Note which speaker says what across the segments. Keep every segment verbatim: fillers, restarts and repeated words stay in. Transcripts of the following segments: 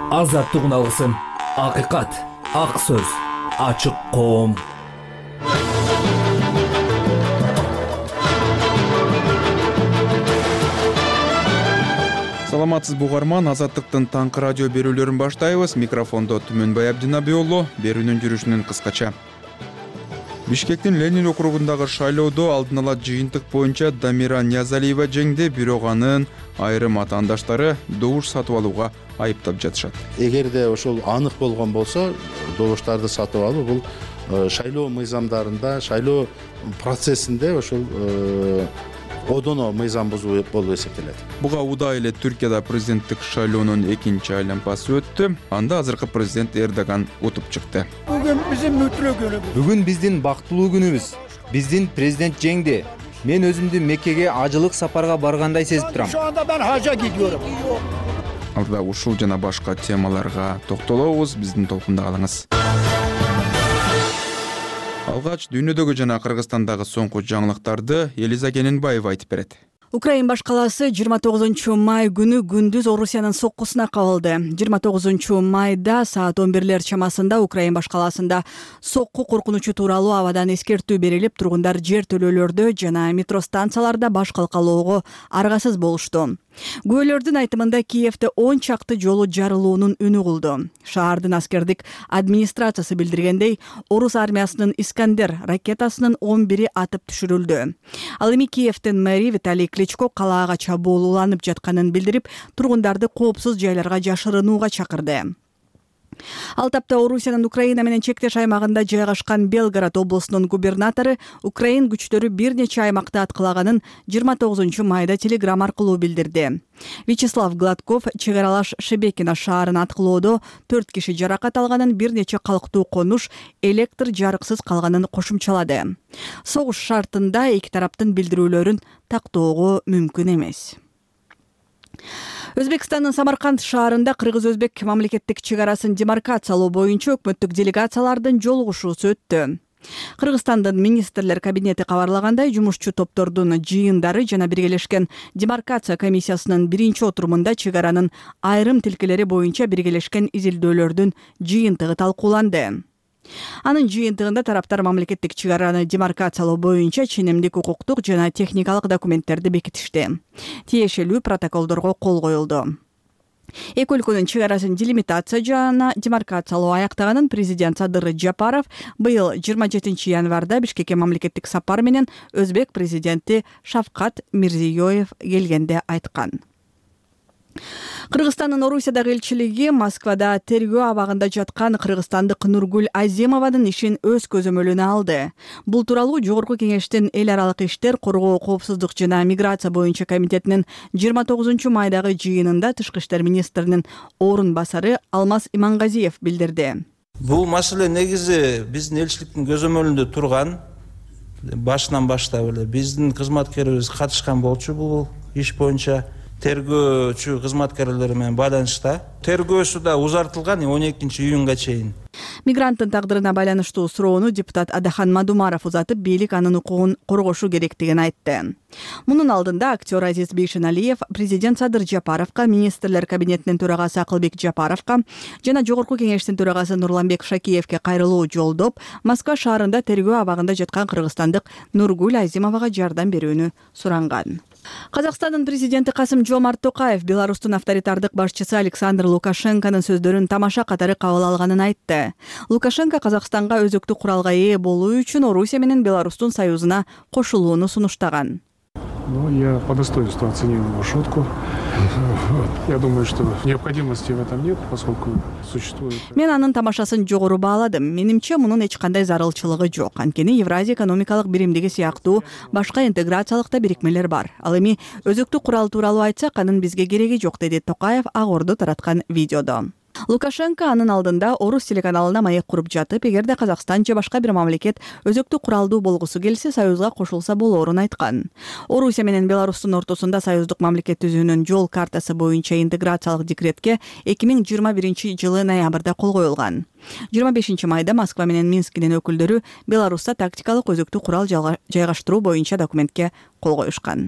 Speaker 1: Азаттыгын алгысым, акыйкат, ак сөз, ачык коом.
Speaker 2: Саламатсыз бугарман, Азаттыктын таңкы радио берүүлөрүн баштайбыз. Микрофондо Түмөнбай Абдинабиулу, берүүнүн жүрүшүнүн кыскача. Бишкектин Ленин округундагы шайлоодо алдын ала жыйынтык боюнча Дамира Ниязалиева жеңди, бирок анын айрым атаандаштары добуш сатып алууга айыптап жатышат.
Speaker 3: Эгерде ошол анык болгон болсо, добуштарды сатып алуу бул шайлоо мыйзамдарында, шайлоо процессинде ошол одоно мыйзам бузуу болуп эсептелет.
Speaker 2: Буга удай эле Түркияда президенттик шайлоонун экинчи айланпасы өттү. Анда азыркы президент Эрдоган утуп чыкты.
Speaker 4: Бүгүн биздин мүтлүү күнүбүз.
Speaker 5: Бүгүн биздин бактылуу күнүбүз. Биздин президент жеңди. Мен өзүмдү Меккеге ажылык сапарга баргандай сезип турам.
Speaker 4: Şu anda ben hacca gidiyorum.
Speaker 2: Алдыда ушул жана башка темаларга токтолобуз. Биздин толкунда калыңыз. Алгач дүйнөдөгү жана Кыргызстандагы соңку жаңылыктарды Элиза Кененбаева айтып берет.
Speaker 6: Украин баш калаасы жыйырма тогузунчу май күнү күндүз Орусиянын соккусуна кабылды. жыйырма тогузунчу майда саат он бирлер чамасында Украин баш калаасында сокку коркунучу тууралуу абадан эскертүү берилип, тургундар жер төлөөлөрдө жана метро станцияларда баш калкалоого аргасыз болушту. Күбөлөрдүн айтымында Киевде он чакты жолу жарылуунун үнү кулду. Шаардын аскердик администрациясы билдиргендей, орус армиясынын Искандер ракетасынын он бири атып түшүрүлдү. Ал эми Киевдин мэри Виталий Кличко калаага чабуул уланып жатканын билдирип, тургундарды коопсуз жайларга жашырынууга чакырды. Ал тапта Орусиянын Украина менен чектеш аймагында жайгашкан Белгород облусунун губернатору Украин күчтөрү бир нече аймакты аткылаганын жыйырма тогузунчу майда телеграмма аркылуу билдирди. Вячеслав Гладков чек аралаш Шебекино шаарын аткылоодо төрт киши жаракат алганын, бир нече калктуу конуш электр жарыксыз калганын кошумчалады. Согуш шартында эки тараптын билдирүүлөрүн тактоого мүмкүн эмес. Өзбекстандын Самарканд шаарында кыргыз-өзбек мамлекеттик чек арасын демаркациялоо боюнча өкмөттүк делегациялардын жолугушуусу өттү. Кыргызстандын министрлер кабинети кабарлагандай, жумушчу топтордун жыйындары жана биргелешкен демаркация комиссиясынын биринчи отурумунда чек аранын айрым тилкелери боюнча биргелешкен изилдөөлөрдүн жыйынтыгы талкууланды. Анын жыйынтыгында тараптар мамлекеттик чек араны демаркациялоо боюнча ченемдик укуктук жана техникалык документтерди бекитишти. Тиешелүү протоколдорго кол коюлду. Эки өлкөнүн чек арасын делимитация жана демаркациялоо аяктаганын президент Садыр Жапаров быйыл жыйырма жетинчи январда Бишкекке мамлекеттик сапар менен өзбек президенти Шавкат Мирзиёев келгенде айткан. Кыргызстандын Орусиядагы элчилиги Москвада тергөө абагында жаткан кыргызстандык Нургуль Азимованын ишин өз көзөмөлүнө алды. Бул тууралуу Жогорку кеңештин эл аралык иштер, коргоо, коопсуздук жана миграция боюнча комитетинин жыйырма тогузунчу майдагы жыйынында Тышкы иштер министринин орун басары Алмаз Имангазиев билдирди.
Speaker 7: Бул маселе негизи биздин элчиликтин көзөмөлүндө турган, башынан баштап эле биздин кызматкерибиз катышкан болчу бул иш боюнча. Тергөөчү кызматкерлери менен байланышта. Тергөөсү да узартылган он экинчи июнга чейин.
Speaker 6: Мигранттын тагдырына байланыштуу суроону депутат Адахан Мадумаров узатып, бийлик анын укугун коргошу керектигин айтты. Мунун алдында актер Азиз Бейшеналиев президент Садыр Жапаровго, министрлер кабинетинин төрагасы Акылбек Жапаровго жана Жогорку кеңештин төрагасы Нурланбек Шакиевке кайрылуу жолдоп, Москва шаарында тергөө абагында жаткан кыргызстандык Нургуль Азимовага жардам берүүнү суранган. Казакстандын президенти Касым Жомарт Токаев Беларустун авторитардык башчысы Александр Лукашенконун сөздөрүн тамаша катары кабыл алганын айтты. Лукашенко Казакстанга өзөктүк куралга ээ болуу үчүн Орусия менен Беларустун союзуна кошулууну сунуштаган.
Speaker 8: Ну, я по достоинству оценил его шутку. Я думаю, что необходимости в этом нет, поскольку существует...
Speaker 6: Мен анын тамашасын жогору бааладым. Менимче мунун эч кандай зарылчылыгы жок. Анткени Евразия экономикалык биримдиги сыяктуу башка интеграциялык да бирикмелер бар. Ал эми өзөктүк курал тууралуу айтсак, анын бизге кереги жок, деди Токаев Ак Ордо тараткан видеодо. Лукашенко анын алдында Орус телеканалына маек куруп жатып, эгерде Казакстан же башка бир мамлекет өзөктүк куралдуу болгусу келсе, союзга кошулса болоорун айткан. Орусия менен Беларустун ортосунда союздук мамлекет түзүүнүн жол картасы боюнча интеграциялык декретке эки миң жыйырма биринчи жылы ноябрда кол коюлган. жыйырма бешинчи майда Москва менен Минскинин өкүлдөрү Беларуста тактикалык өзөктүк курал жайгаштыруу боюнча документке кол коюшкан.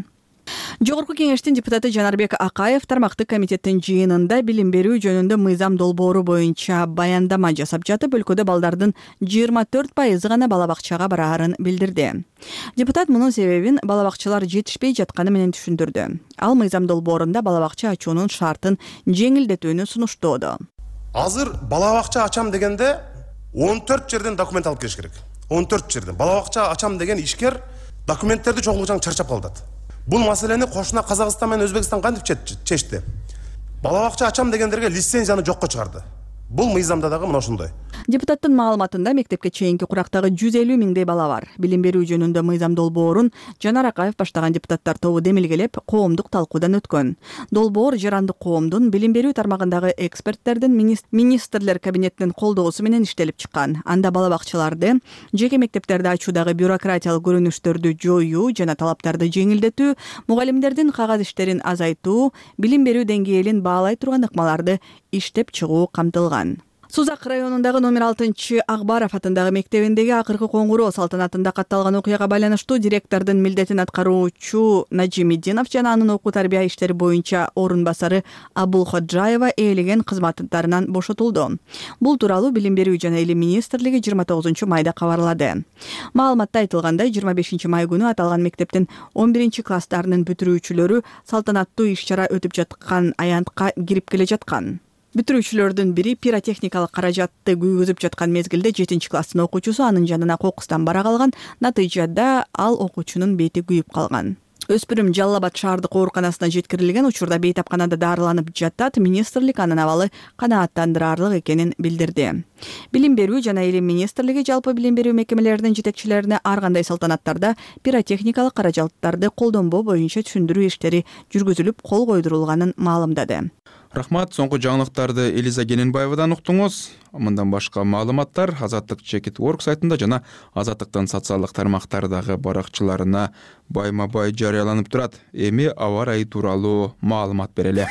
Speaker 6: Жогорку кеңештин депутаты Жанарбек Акаев тармактык комитеттин жыйынында билим берүү жөнүндө мыйзам долбоору боюнча баяндама жасап жатып, өлкөдө балдардын жыйырма төрт пайызы гана бала бакчага бараарын билдирди. Депутат мунун себебин бала бакчалар жетишпей жатканы менен түшүндүрдү. Ал мыйзам долбоорунда бала бакча ачуунун шартын жеңилдетүүнү сунуштоодо.
Speaker 9: Азыр бала бакча ачам дегенде он төрт жерден документ алып келиш керек. он төрт жерден бала бакча ачам деген ишкер документтерди чогултуп чарчап калат. Бул маселени кошуна Казакстан менен Өзбекстан кантип чечти? Бала бакча ачам дегендерге лицензияны жокко чыгарды. Бул мыйзамда дагы мына ошондой.
Speaker 6: Депутаттын маалыматында мектепке чейинки курактагы жүз элүү миңдей бала бар. Билим берүү жөнүндө мыйзам долбоорун Жанар Акаев баштаган депутаттар тобу демилгелеп, коомдук талкуудан өткөн. Долбоор жарандык коомдун билим берүү тармагындагы эксперттердин министрлер кабинетинин колдоосу менен иштелип чыккан. Анда бала бакчаларды, жеке мектептерди ачуудагы бюрократиялык көрүнүштөрдү жоюу жана талаптарды жеңилдетүү, мугалимдердин кагаз иштерин азайтуу, билим берүү деңгээлин баалай турган ыкмаларды иштеп чыгуу камтылган. Сузак районундагы номер алтынчы Акбаров атындагы мектебиндеги акыркы коңгуроо салтанатында катталган окуяга байланыштуу директордун милдетин аткаруучу Нажимиддинов жана анын окуу тарбия иштери боюнча орун басары Абул Ходжаева ээлеген кызматтарынан бошотулду. Бул тууралуу Билим берүү жана илим министрлиги жыйырма тогузунчу майда кабарлады. Маалыматта айтылгандай, жыйырма бешинчи май күнү аталган мектептин он биринчи класстарынын бүтүрүүчүлөрү салтанаттуу иш-чара өтүп жаткан аянтка кирип келе жаткан. Бүтүрүүчүлөрдүн бири пиротехникалык каражатты күйгүзүп жаткан мезгилде жетинчи класстын окуучусу анын жанына кокустан бара калган. Натыйжада ал окуучунун бети күйүп калган. Өспүрүм Жалал Абад шаардык ооруканасына жеткирилген, учурда бейтапканада дарыланып жатат. Министрлик анын абалы канааттандырарлык экенин билдирди. Билим берүү жана илим министрлиги жалпы билим берүү мекемелеринин жетекчилерине ар кандай салтанаттарда пиротехникалык каражаттарды колдонбоо боюнча түшүндүрүү иштери жүргүзүлүп, кол койдурулганын маалымдады.
Speaker 2: Рахмат, соңку жаңылыктарды Элиза Гененбаевадан уктуңуз. Мындан башка маалыматтар Азаттык Чекит Орг сайтында жана Азаттыктын социалдык тармактардагы баракчаларына байма-бай жарыяланып турат. Эми аба ырайы тууралуу маалымат берели.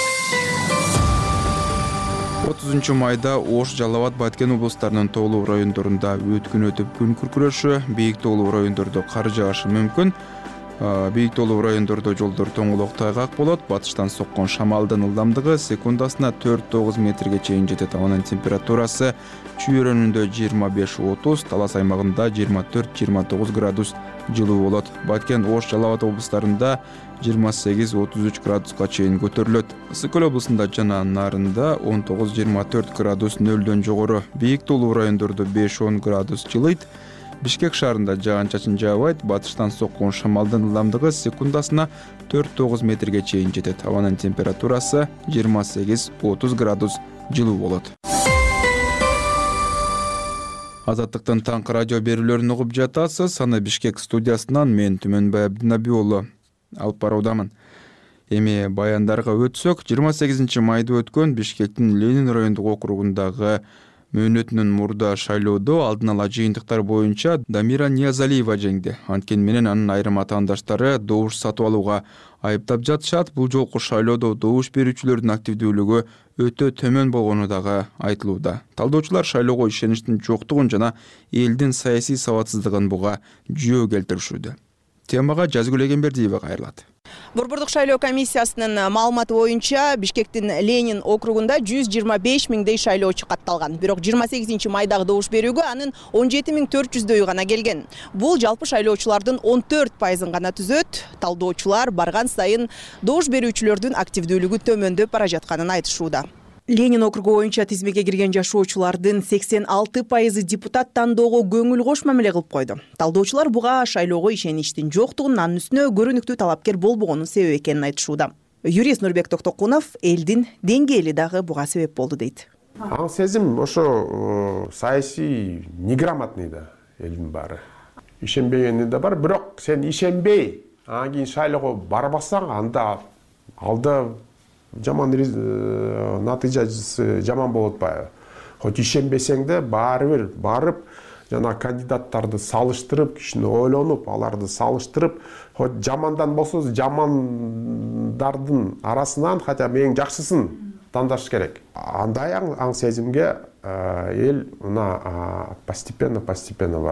Speaker 2: отузунчу майда Ош, Жалал Абад, Баткен облустарынын тоолуу райондорунда өткүн өтүп күн күркүрөшү, бийик тоолуу райондордо кар жаашы мүмкүн. Бийик тоолуу райондордо жолдор тоңолок тайгак болот. Батыштан соккон шамалдын ылдамдыгы секундасына төрт тогуз метрге чейин жетет. Анын температурасы чүйөрөнүндө жыйырма беш отуз, Талас аймагында жыйырма төрт жыйырма тогуз градус жылуу болот. Баткен, Ош, Жалал Абад облустарында жыйырма сегиз отуз үч градуска чейин көтөрүлөт. Ысык Көл облусунда жана Нарында он тогуз жыйырма төрт градус нөлдөн жогору. Бийик тоолуу райондордо беш он градус жылыйт. Бишкек шаарында жаан-чачын жаабайт. Батыштан соккон шамалдын ылдамдыгы секундасына төрт тогуз метрге чейин жетет. Абанын температурасы жыйырма сегиз отуз градус жылуу болот. Азаттыктын таңкы радио берүүлөрүн угуп жатасыз. Аны Бишкек студиясынан мен Түмөнбай Абдинабий уулу алып баруудамын. Эми баяндарга өтсөк, жыйырма сегизинчи майда өткөн Бишкектин Ленин райондук округундагы мөөнөтүнүн мурда шайлоодо алдын ала жыйынтыктар боюнча Дамира Ниязалиева жеңди. Анткени менен анын айрым атаандаштары добуш сатып алууга айыптап жатышат. Бул жолку шайлоодо добуш берүүчүлөрдүн активдүүлүгү өтө төмөн болгону дагы айтылууда. Талдоочулар шайлоого ишеништин жоктугун жана элдин саясий сабатсыздыгын буга жөө келтиришүүдө. Темага Жазгүл Эгембердиева кайрылат.
Speaker 10: Борбордук шайлоо комиссиясынын маалыматы боюнча Бишкектин Ленин округунда жүз жыйырма беш миңдей шайлоочу катталган. Бирок жыйырма сегизинчи майдагы добуш берүүгө анын он жети миң төрт жүздөйү гана келген. Бул жалпы шайлоочулардын он төрт пайызын гана түзөт. Талдоочулар барган сайын добуш берүүчүлөрдүн активдүүлүгү төмөндөп бара жатканын айтышууда. Ленин округу боюнча тизмеге кирген жашоочулардын сексен алты пайызы депутат тандоого көңүл кош мамиле кылып койду. Талдоочулар буга шайлоого ишеништин жоктугун, анын үстүнө көрүнүктүү талапкер болбогонун себеп экенин айтышууда. Юрист Нурбек Токтокунов элдин деңгээли дагы буга себеп болду дейт.
Speaker 11: Аң сезим ошо саясий неграмотный да элдин баары. Ишенбегени да бар, бирок сен ишенбей, анан кийин шайлоого барбасаң, анда алда жаман натыйжасы жаман болот атпайбы. Хоть ишенбесең да баары бир барып, жана кандидаттарды салыштырып, кишини ойлонуп, аларды салыштырып, хоть жамандан болсо жамандардын арасынан хотя бы эң жакшысын тандаш керек. Андай аң сезимге эл мына постепенно постепенно барат.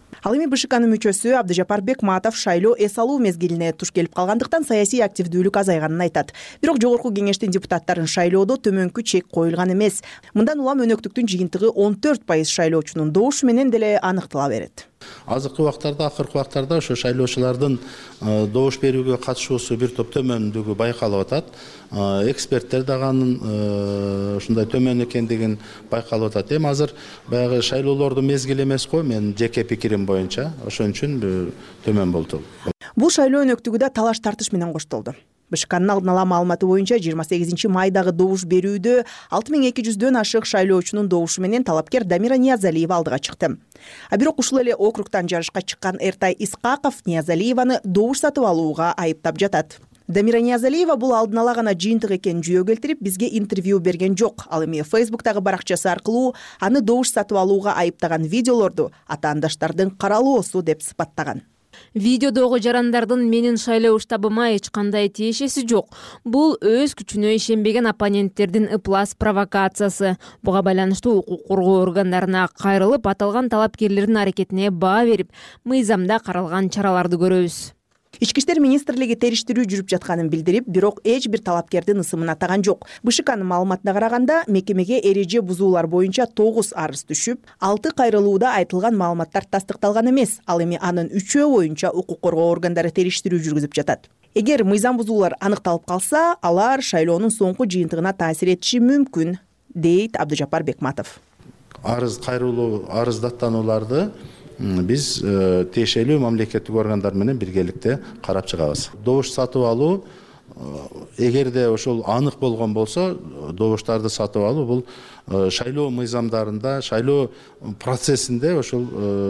Speaker 10: Ал эми БШКнын мүчөсү Абдыжапар Бекматов шайлоо эс алуу мезгилине туш келип калгандыктан саясий активдүүлүк азайганын айтат. Бирок жогорку кеңештин депутаттарын шайлоодо төмөнкү чек коюлган эмес. Мындан улам өнөктүктүн жыйынтыгы он төрт пайыз шайлоочунун добушу менен деле аныктала берет.
Speaker 3: Азыркы убактарда, акыркы убактарда ошо шайлоочулардын добуш берүүгө катышуусу бир топ төмөндүгү байкалып атат. Эксперттер дагы анын ушундай төмөн экендигин байкалып атат. Эми азыр баягы шайлоолордун мезгили эмес го, мен жеке пикирим боюнча ошон үчүн төмөн болду.
Speaker 10: Бул шайлоо өнөктүгү да талаш тартыш менен коштолду. БШКнын алдын ала маалыматы боюнча жыйырма сегизинчи майдагы добуш берүүдө алты миң эки жүздөн ашык шайлоочунун добушу менен талапкер Дамира Ниязалиева алдыга чыкты. А бирок ушул эле округтан жарышка чыккан Эртай Исқақов Ниязалиеваны добуш сатып алууга айыптап жатат. Дамира Ниязалиева бул алдын ала гана жыйынтык экенин жүйө келтирип, бизге интервью берген жок. Ал эми Фейсбуктагы баракчасы аркылуу аны добуш сатып алууга айыптаган видеолорду атаандаштардын каралоосу деп сыпаттаган.
Speaker 12: Видеодогу жарандардын менин шайлоо штабыма эч кандай тиешеси жок. Бул өз күчүнө ишенбеген оппоненттердин ыплас провокациясы. Буга байланыштуу укук коргоо органдарына кайрылып, аталган талапкерлердин аракетине баа берип, мыйзамда каралган чараларды көрөбүз.
Speaker 10: Ички иштер министрлиги териштирүү жүрүп жатканын билдирип, бирок эч бир талапкердин ысымын атаган жок. БШКнын маалыматына караганда, мекемеге эреже бузуулар боюнча тогуз арыз түшүп, алты кайрылууда айтылган маалыматтар тастыкталган эмес. Ал эми анын үчөө боюнча укук коргоо органдары териштирүү жүргүзүп жатат. Эгер мыйзам бузуулар аныкталып калса, алар шайлоонун соңку жыйынтыгына таасир этиши мүмкүн, дейт Абдыжапар Бекматов.
Speaker 3: Арыз кайрылуу, арыздаттанууларды биз тиешелүү мамлекеттик органдар менен биргеликте карап чыгабыз. Добуш сатып алуу, эгерде ошол анык болгон болсо, добуштарды сатып алуу бул шайлоо мыйзамдарында, шайлоо процессинде ошол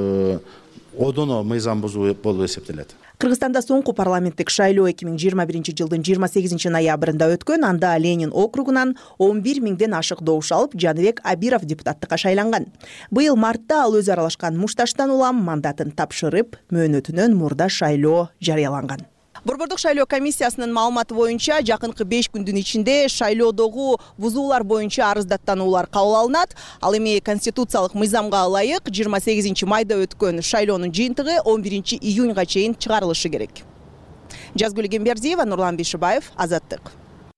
Speaker 3: одоно мыйзам бузуу болуп эсептелет.
Speaker 10: Кыргызстанда соңку парламенттик шайлоо эки миң жыйырма биринчи жылдын жыйырма сегизинчи ноябрында өткөн. Анда Ленин округунан он бир миңден ашык добуш алып, Жаныбек Абиров депутаттыкка шайланган. Быйыл мартта ал өзү аралашкан мушташтан улам мандатын тапшырып, мөөнөтүнөн мурда шайлоо жарыяланган. Борбордук шайлоо комиссиясынын маалыматы боюнча жакынкы беш күндүн ичинде шайлоодогу бузуулар боюнча арыздаттануулар кабыл алынат. Ал эми конституциялык мыйзамга ылайык жыйырма сегизинчи майда өткөн шайлоонун жыйынтыгы он биринчи июньга чейин чыгарылышы керек. Жазгүл Гембердиева, Нурлан Бишибаев, Азаттык.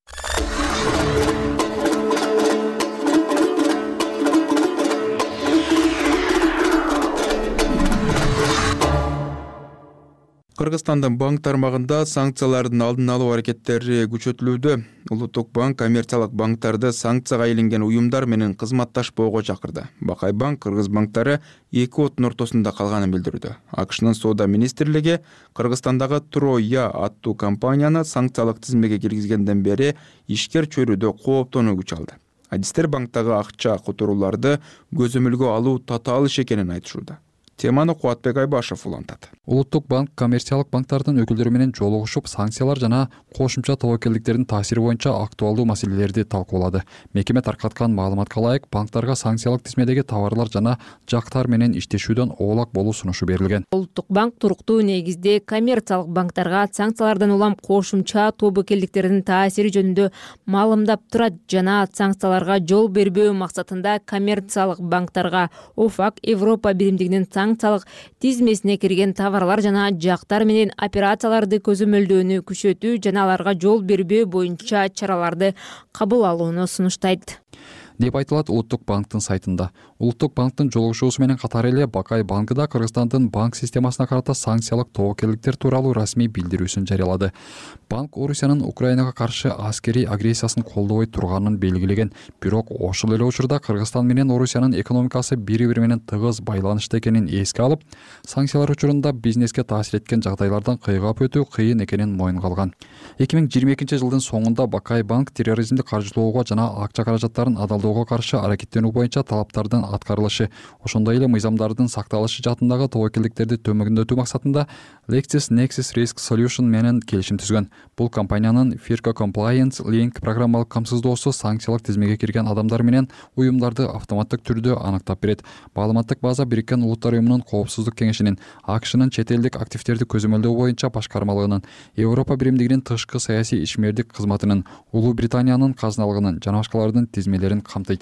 Speaker 2: Кыргызстандын банк тармагында санкциялардын алдын алуу аракеттери күчөтүлүүдө. Улуттук банк коммерциялык банктарды санкцияга илинген уюмдар менен кызматташпоого чакырды. Бакай банк кыргыз банктары эки оттун ортосунда калганын билдирүүдө. АКШнын соода министрлиги Кыргызстандагы Троя аттуу компанияны санкциялык тизмеге киргизгенден бери ишкер чөйрөдө кооптонуу күч алды. Адистер банктагы акча которууларды көзөмөлгө алуу татаал иш экенин айтышууда. Теманы Кубатбек Айбашев улантат.
Speaker 13: Улуттук банк коммерциялык банктардын өкүлдөрү менен жолугушуп, санкциялар жана кошумча тобокелдиктердин таасири боюнча актуалдуу маселелерди талкуулады. Мекеме таркаткан маалыматка ылайык, банктарга санкциялык тизмедеги товарлар жана жактар менен иштешүүдөн оолак болуу сунушу берилген.
Speaker 12: Улуттук банк туруктуу негизде коммерциялык банктарга санкциялардан улам кошумча тобокелдиктердин таасири жөнүндө маалымдап турат жана санкцияларга жол бербөө максатында коммерциялык банктарга ОФАК Европа биримдигинин санкциялык тизмесине кирген товарлар жана жактар менен операцияларды көзөмөлдөөнү күчөтүү жана аларга жол бербөө боюнча чараларды кабыл алууну сунуштайт
Speaker 13: деп айтылат Улуттук банктын сайтында. Улуттук банктын жолугушуусу менен катар эле Бакай банкы да Кыргызстандын банк системасына карата санкциялык тобокелдиктер тууралуу расмий билдирүүсүн жарыялады. Банк Орусиянын Украинага каршы аскерий агрессиясын колдобой турганын белгилеген. Бирок ошол эле учурда Кыргызстан менен Орусиянын экономикасы бири-бири менен тыгыз байланышта экенин эске алып, санкциялар учурунда бизнеске таасир эткен жагдайлардан кыйгап өтүү кыйын экенин моюнга алган. эки миң жыйырма экинчи жылдын соңунда Бакай банк терроризмди каржылоого жана акча каражаттарын адалдоого каршы аракеттенүү боюнча талаптардын аткарылышы, ошондой эле мыйзамдардын сакталышы жаатындагы тобокелдиктерди төмөндөтүү максатында LexisNexis Risk Solution менен келишим түзгөн. Бул компаниянын Firco Compliance Link программалык камсыздоосу санкциялык тизмеге кирген адамдар менен уюмдарды автоматтык түрдө аныктап берет. Маалыматтык база Бириккен Улуттар уюмунун коопсуздук кеңешинин, АКШнын чет элдик активдерди көзөмөлдөө боюнча башкармалыгынын, Европа биримдигинин тышкы саясий ишмердик кызматынын, Улуу Британиянын казыналыгынын жана башкалардын тизмелерин камтыйт.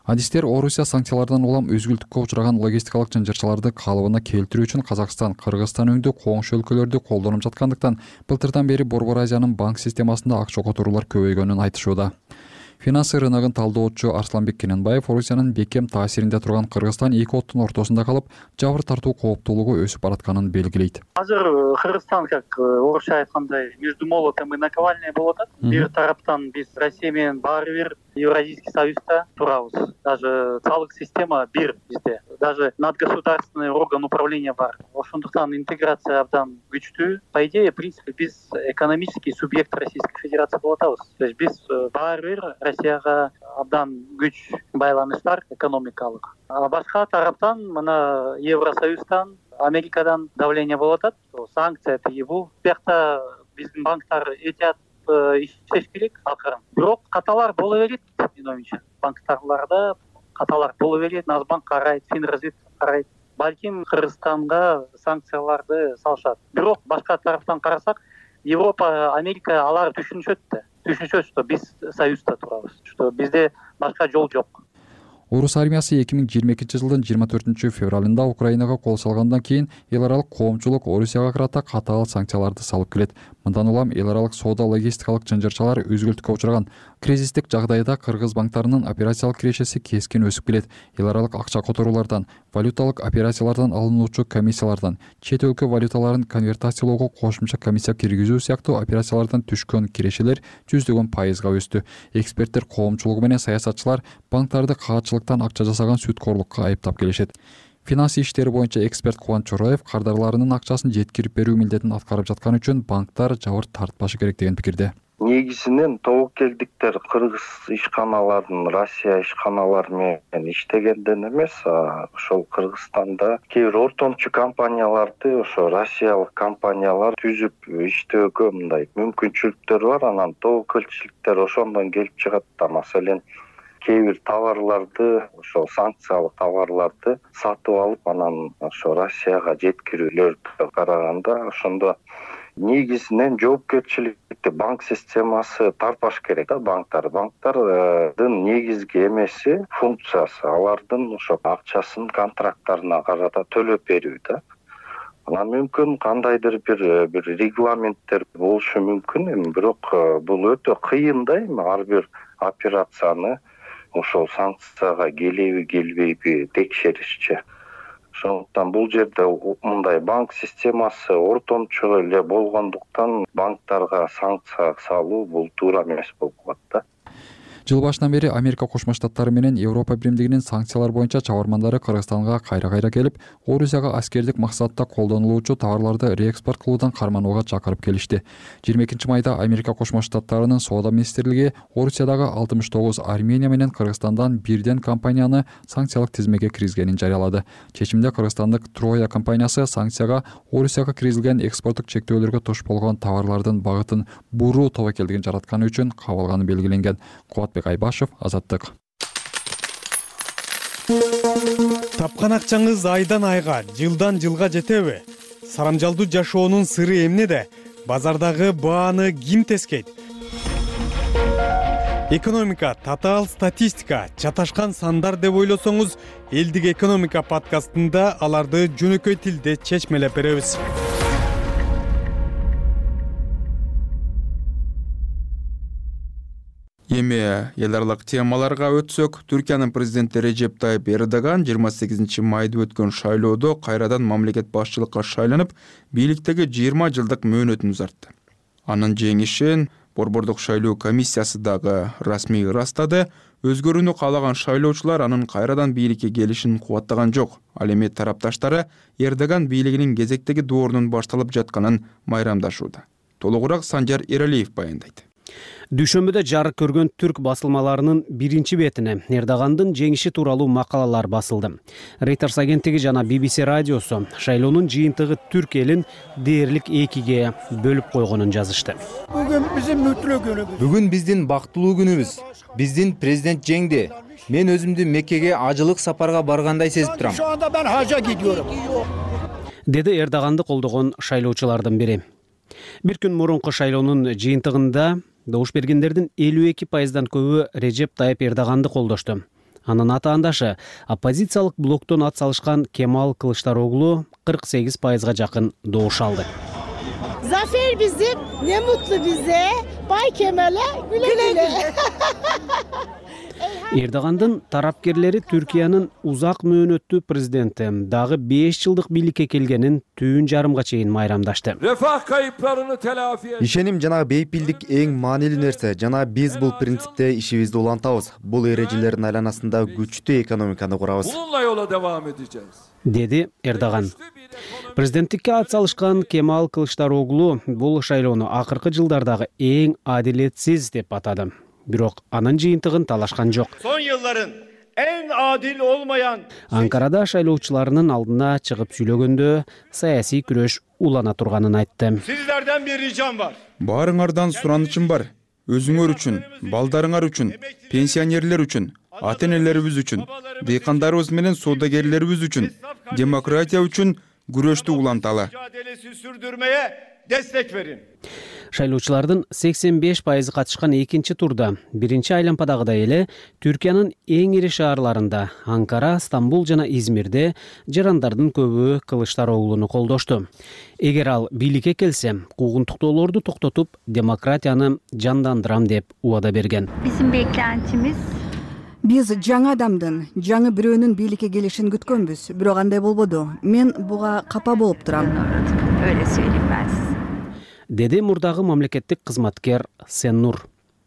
Speaker 13: адистер Орусия санкциялардан улам өзгүлтүккө учураган логистикалык жанжырчыларды калыбына келтирүү үчүн Казакстан, Кыргызстан өңдүү коңшу өлкөлөрдү колдонуп жаткандыктан былтырдан бери Борбор Азиянын банк системасында акча которуулар көбөйгөнүн айтышууда. Финансы рыногун талдоочу Арсланбек Кененбаев Орусиянын бекем таасиринде турган Кыргызстан эки оттун ортосунда калып, жабыр тартуу кооптуулугу өсүп баратканын белгилейт.
Speaker 14: Азыр Кыргызстан, как орусча айткандай, между молотом и наковальней болуп атат. Бир тараптан биз Россия менен баары бир Евразийский союзда турабыз. Даже салык система бир бизде. Даже надгосударственный орган управления бар. Ошондуктан интеграция абдан күчтүү. По идее, в принципе, биз экономический субъект Российской Федерации болуп атабыз. То есть биз баары бир Россияга абдан күч байланыштар экономикалык. А башка тараптан мына Евросоюздан, Америкадан давление болуп атат. Санкция тыйбу. Биякта биздин банктар этият иштеш керек акырын. Бирок каталар боло берет, менин оюмча. Банктарларда каталар боло берет, Нацбанк карайт, Финразведка карайт. Балким Кыргызстанга санкцияларды салышат. Бирок башка тараптан карасак, Европа, Америка алар түшүнүшөт да. Түшүнүшөт, что биз союзда турабыз, что бизде башка жол жок.
Speaker 13: Орус армиясы эки миң жыйырма экинчи жылдын жыйырма төртүнчү февралында Украинага кол салгандан кийин эл аралык коомчулук Орусияга карата катаал санкцияларды салып келет. Мындан улам эл аралык соода логистикалык жанжырчалар өзгөлтүккө учураган. Кризистик жагдайда кыргыз банктарынын операциялык кирешеси кескин өсүп келет. Эл аралык акча которуулардан, валюталык операциялардан алынуучу комиссиялардан, чет өлкө валюталарын конвертациялоого кошумча комиссия киргизүү сыяктуу операциялардан түшкөн кирешелер жүздөгөн пайызга өстү. Эксперттер коомчулугу менен саясатчылар банктарды каатчылыктан акча жасаган сүткорлукка айыптап келишет. Финансы иштери боюнча эксперт Кубанч Чороев кардарларынын акчасын жеткирип берүү милдетин аткарып жаткан үчүн банктар жабыр тартпашы керек деген пикирде.
Speaker 15: Негизинен тобокелдиктер Кыргыз ишканаларын, Россия ишканалары менен иштегенден эмес, ошол Кыргызстанда кээ бир ортомчу компанияларды ошо россиялык компаниялар түзүп иштөөгө мындай мүмкүнчүлүктөр бар. Анан тобокелчиликтер ошондон келип чыгат да. Маселен, кээ бир товарларды, ошо санкциялык товарларды сатып алып, анан ошо Россияга жеткирүүлөргө караганда ошондо негизинен жоопкерчиликти банк системасы тартпаш керек да. Банктар банктардын негизги эмеси, функциясы алардын ошо акчасын контракттарына карата төлөп берүү да. Анан мүмкүн кандайдыр бир бир регламенттер болушу мүмкүн, эми бирок бул өтө кыйын да. Эми ар бир операцияны ошол санкцияга келеби келбейби текшеришчи. Ошондуктан бул жерде мындай банк системасы ортомчу эле болгондуктан банктарга санкция салуу бул туура эмес болуп калат да.
Speaker 13: Жыл башынан бери Америка Кошмо Штаттары менен Европа Биримдигинин санкциялар боюнча чабармандары Кыргызстанга кайра-кайра келип, Орусияга аскердик максатта колдонулуучу товарларды реэкспорт кылуудан карманууга чакырып келишти. жыйырма экинчи майда Америка Кошмо Штаттарынын соода министрлиги Орусиядагы алтымыш тогуз Армения менен Кыргызстандан бирден компанияны санкциялык тизмеге киргизгенин жарыялады. Чечимде кыргызстандык Троя компаниясы санкцияга Орусияга киргизилген экспорттук чектөөлөргө туш болгон товарлардын багытын буруу тобокелдигин жаратканы үчүн кабылганы белгиленген. Кубатбек Айбашев, Азаттык.
Speaker 16: Тапкан акчаңыз айдан айга, жылдан жылга жетеби? Сарамжалдуу жашоонун сыры эмнеде? Базардагы бааны ким тескейт? Экономика, татаал статистика, чаташкан сандар деп ойлосоңуз, Элдик экономика подкастында аларды жөнөкөй тилде чечмелеп беребиз.
Speaker 2: Эми эл аралык темаларга өтсөк, Түркиянын президенти Режеп Тайып Эрдоган жыйырма сегизинчи майда өткөн шайлоодо кайрадан мамлекет башчылыкка шайланып, бийликтеги жыйырма жылдык мөөнөтүн узартты. Анын жеңишин Борбордук шайлоо комиссиясы дагы расмий ырастады. Өзгөрүүнү каалаган шайлоочулар анын кайрадан бийликке келишин кубаттаган жок. Ал эми тарапташтары Эрдоган бийлигинин кезектеги доорунун башталып жатканын майрамдашууда. Толугураак Санжар Эралиев баяндайт.
Speaker 17: Дүйшөмбүдө жарык көргөн түрк басылмаларынын биринчи бетине Эрдогандын жеңиши тууралуу макалалар басылды. Reuters агенттиги жана би би си радиосу шайлоонун жыйынтыгы түрк элин дээрлик экиге бөлүп койгонун жазышты.
Speaker 4: Бүгүн биздин мүтлүү күнүбүз.
Speaker 5: Бүгүн биздин бактылуу күнүбүз. Биздин президент жеңди. Мен өзүмдү Меккеге ажылык сапарга баргандай сезип турам.
Speaker 4: Şu anda ben hacca gidiyorum.
Speaker 17: Деди Эрдоганды колдогон шайлоочулардын бири. Бир күн мурунку шайлоонун жыйынтыгында добуш бергендердин элүү эки пайыздан көбү Режеп Тайып Эрдоганды колдошту. Анын атаандашы оппозициялык блоктон ат салышкан Кемал Кылычдароглу кырк сегиз пайызга жакын добуш алды.
Speaker 18: Zafer bizim, ne mutlu bize. Bay Kemal'e güle güle.
Speaker 17: Эрдогандын тарапкерлери Түркиянын узак мөөнөттүү президенти дагы беш жылдык бийликке келгенин түн жарымга чейин майрамдашты.
Speaker 19: Ишеним жана бейпилдик эң маанилүү нерсе жана биз бул принципте ишибизди улантабыз. Бул эрежелердин айланасында күчтүү экономиканы курабыз.
Speaker 17: Деди Эрдоган. Президенттикке ат салышкан Кемал Кылычдароглу бул шайлоону акыркы жылдардагы эң адилетсиз деп атады. Бирок анын жыйынтыгын талашкан жок.
Speaker 20: Son yılların en adil olmayan
Speaker 17: Анкарада шайлоочуларынын алдына чыгып сүйлөгөндө саясий күрөш улана турганын айтты.
Speaker 20: Sizlerden bir ricam var.
Speaker 2: Баарыңардан суранычым бар. Өзүңөр үчүн, балдарыңар үчүн, пенсионерлер үчүн, ата-энелерибиз үчүн, дыйкандарыбыз менен соодагерлерибиз үчүн, демократия үчүн күрөштү уланталы.
Speaker 20: Mücadelesi sürdürmeye destek verin.
Speaker 17: Шайлоочулардын сексен беш пайызы катышкан экинчи турда биринчи айлампадагыдай эле Түркиянын эң ири шаарларында Анкара, Стамбул жана Измирде жарандардын көбү Кылычдароглуну колдошту. Эгер ал бийликке келсе, куугунтуктоолорду токтотуп, демократияны жандандырам деп убада берген.
Speaker 21: Bizim beklentimiz
Speaker 6: Биз жаңы адамдын, жаңы бирөөнүн бийликке келишин күткөнбүз. Бирок андай болбоду. Мен буга капа болуп турам.
Speaker 21: öyle söyleyeyim ben size.
Speaker 17: Деди мурдагы мамлекеттик кызматкер Сеннур.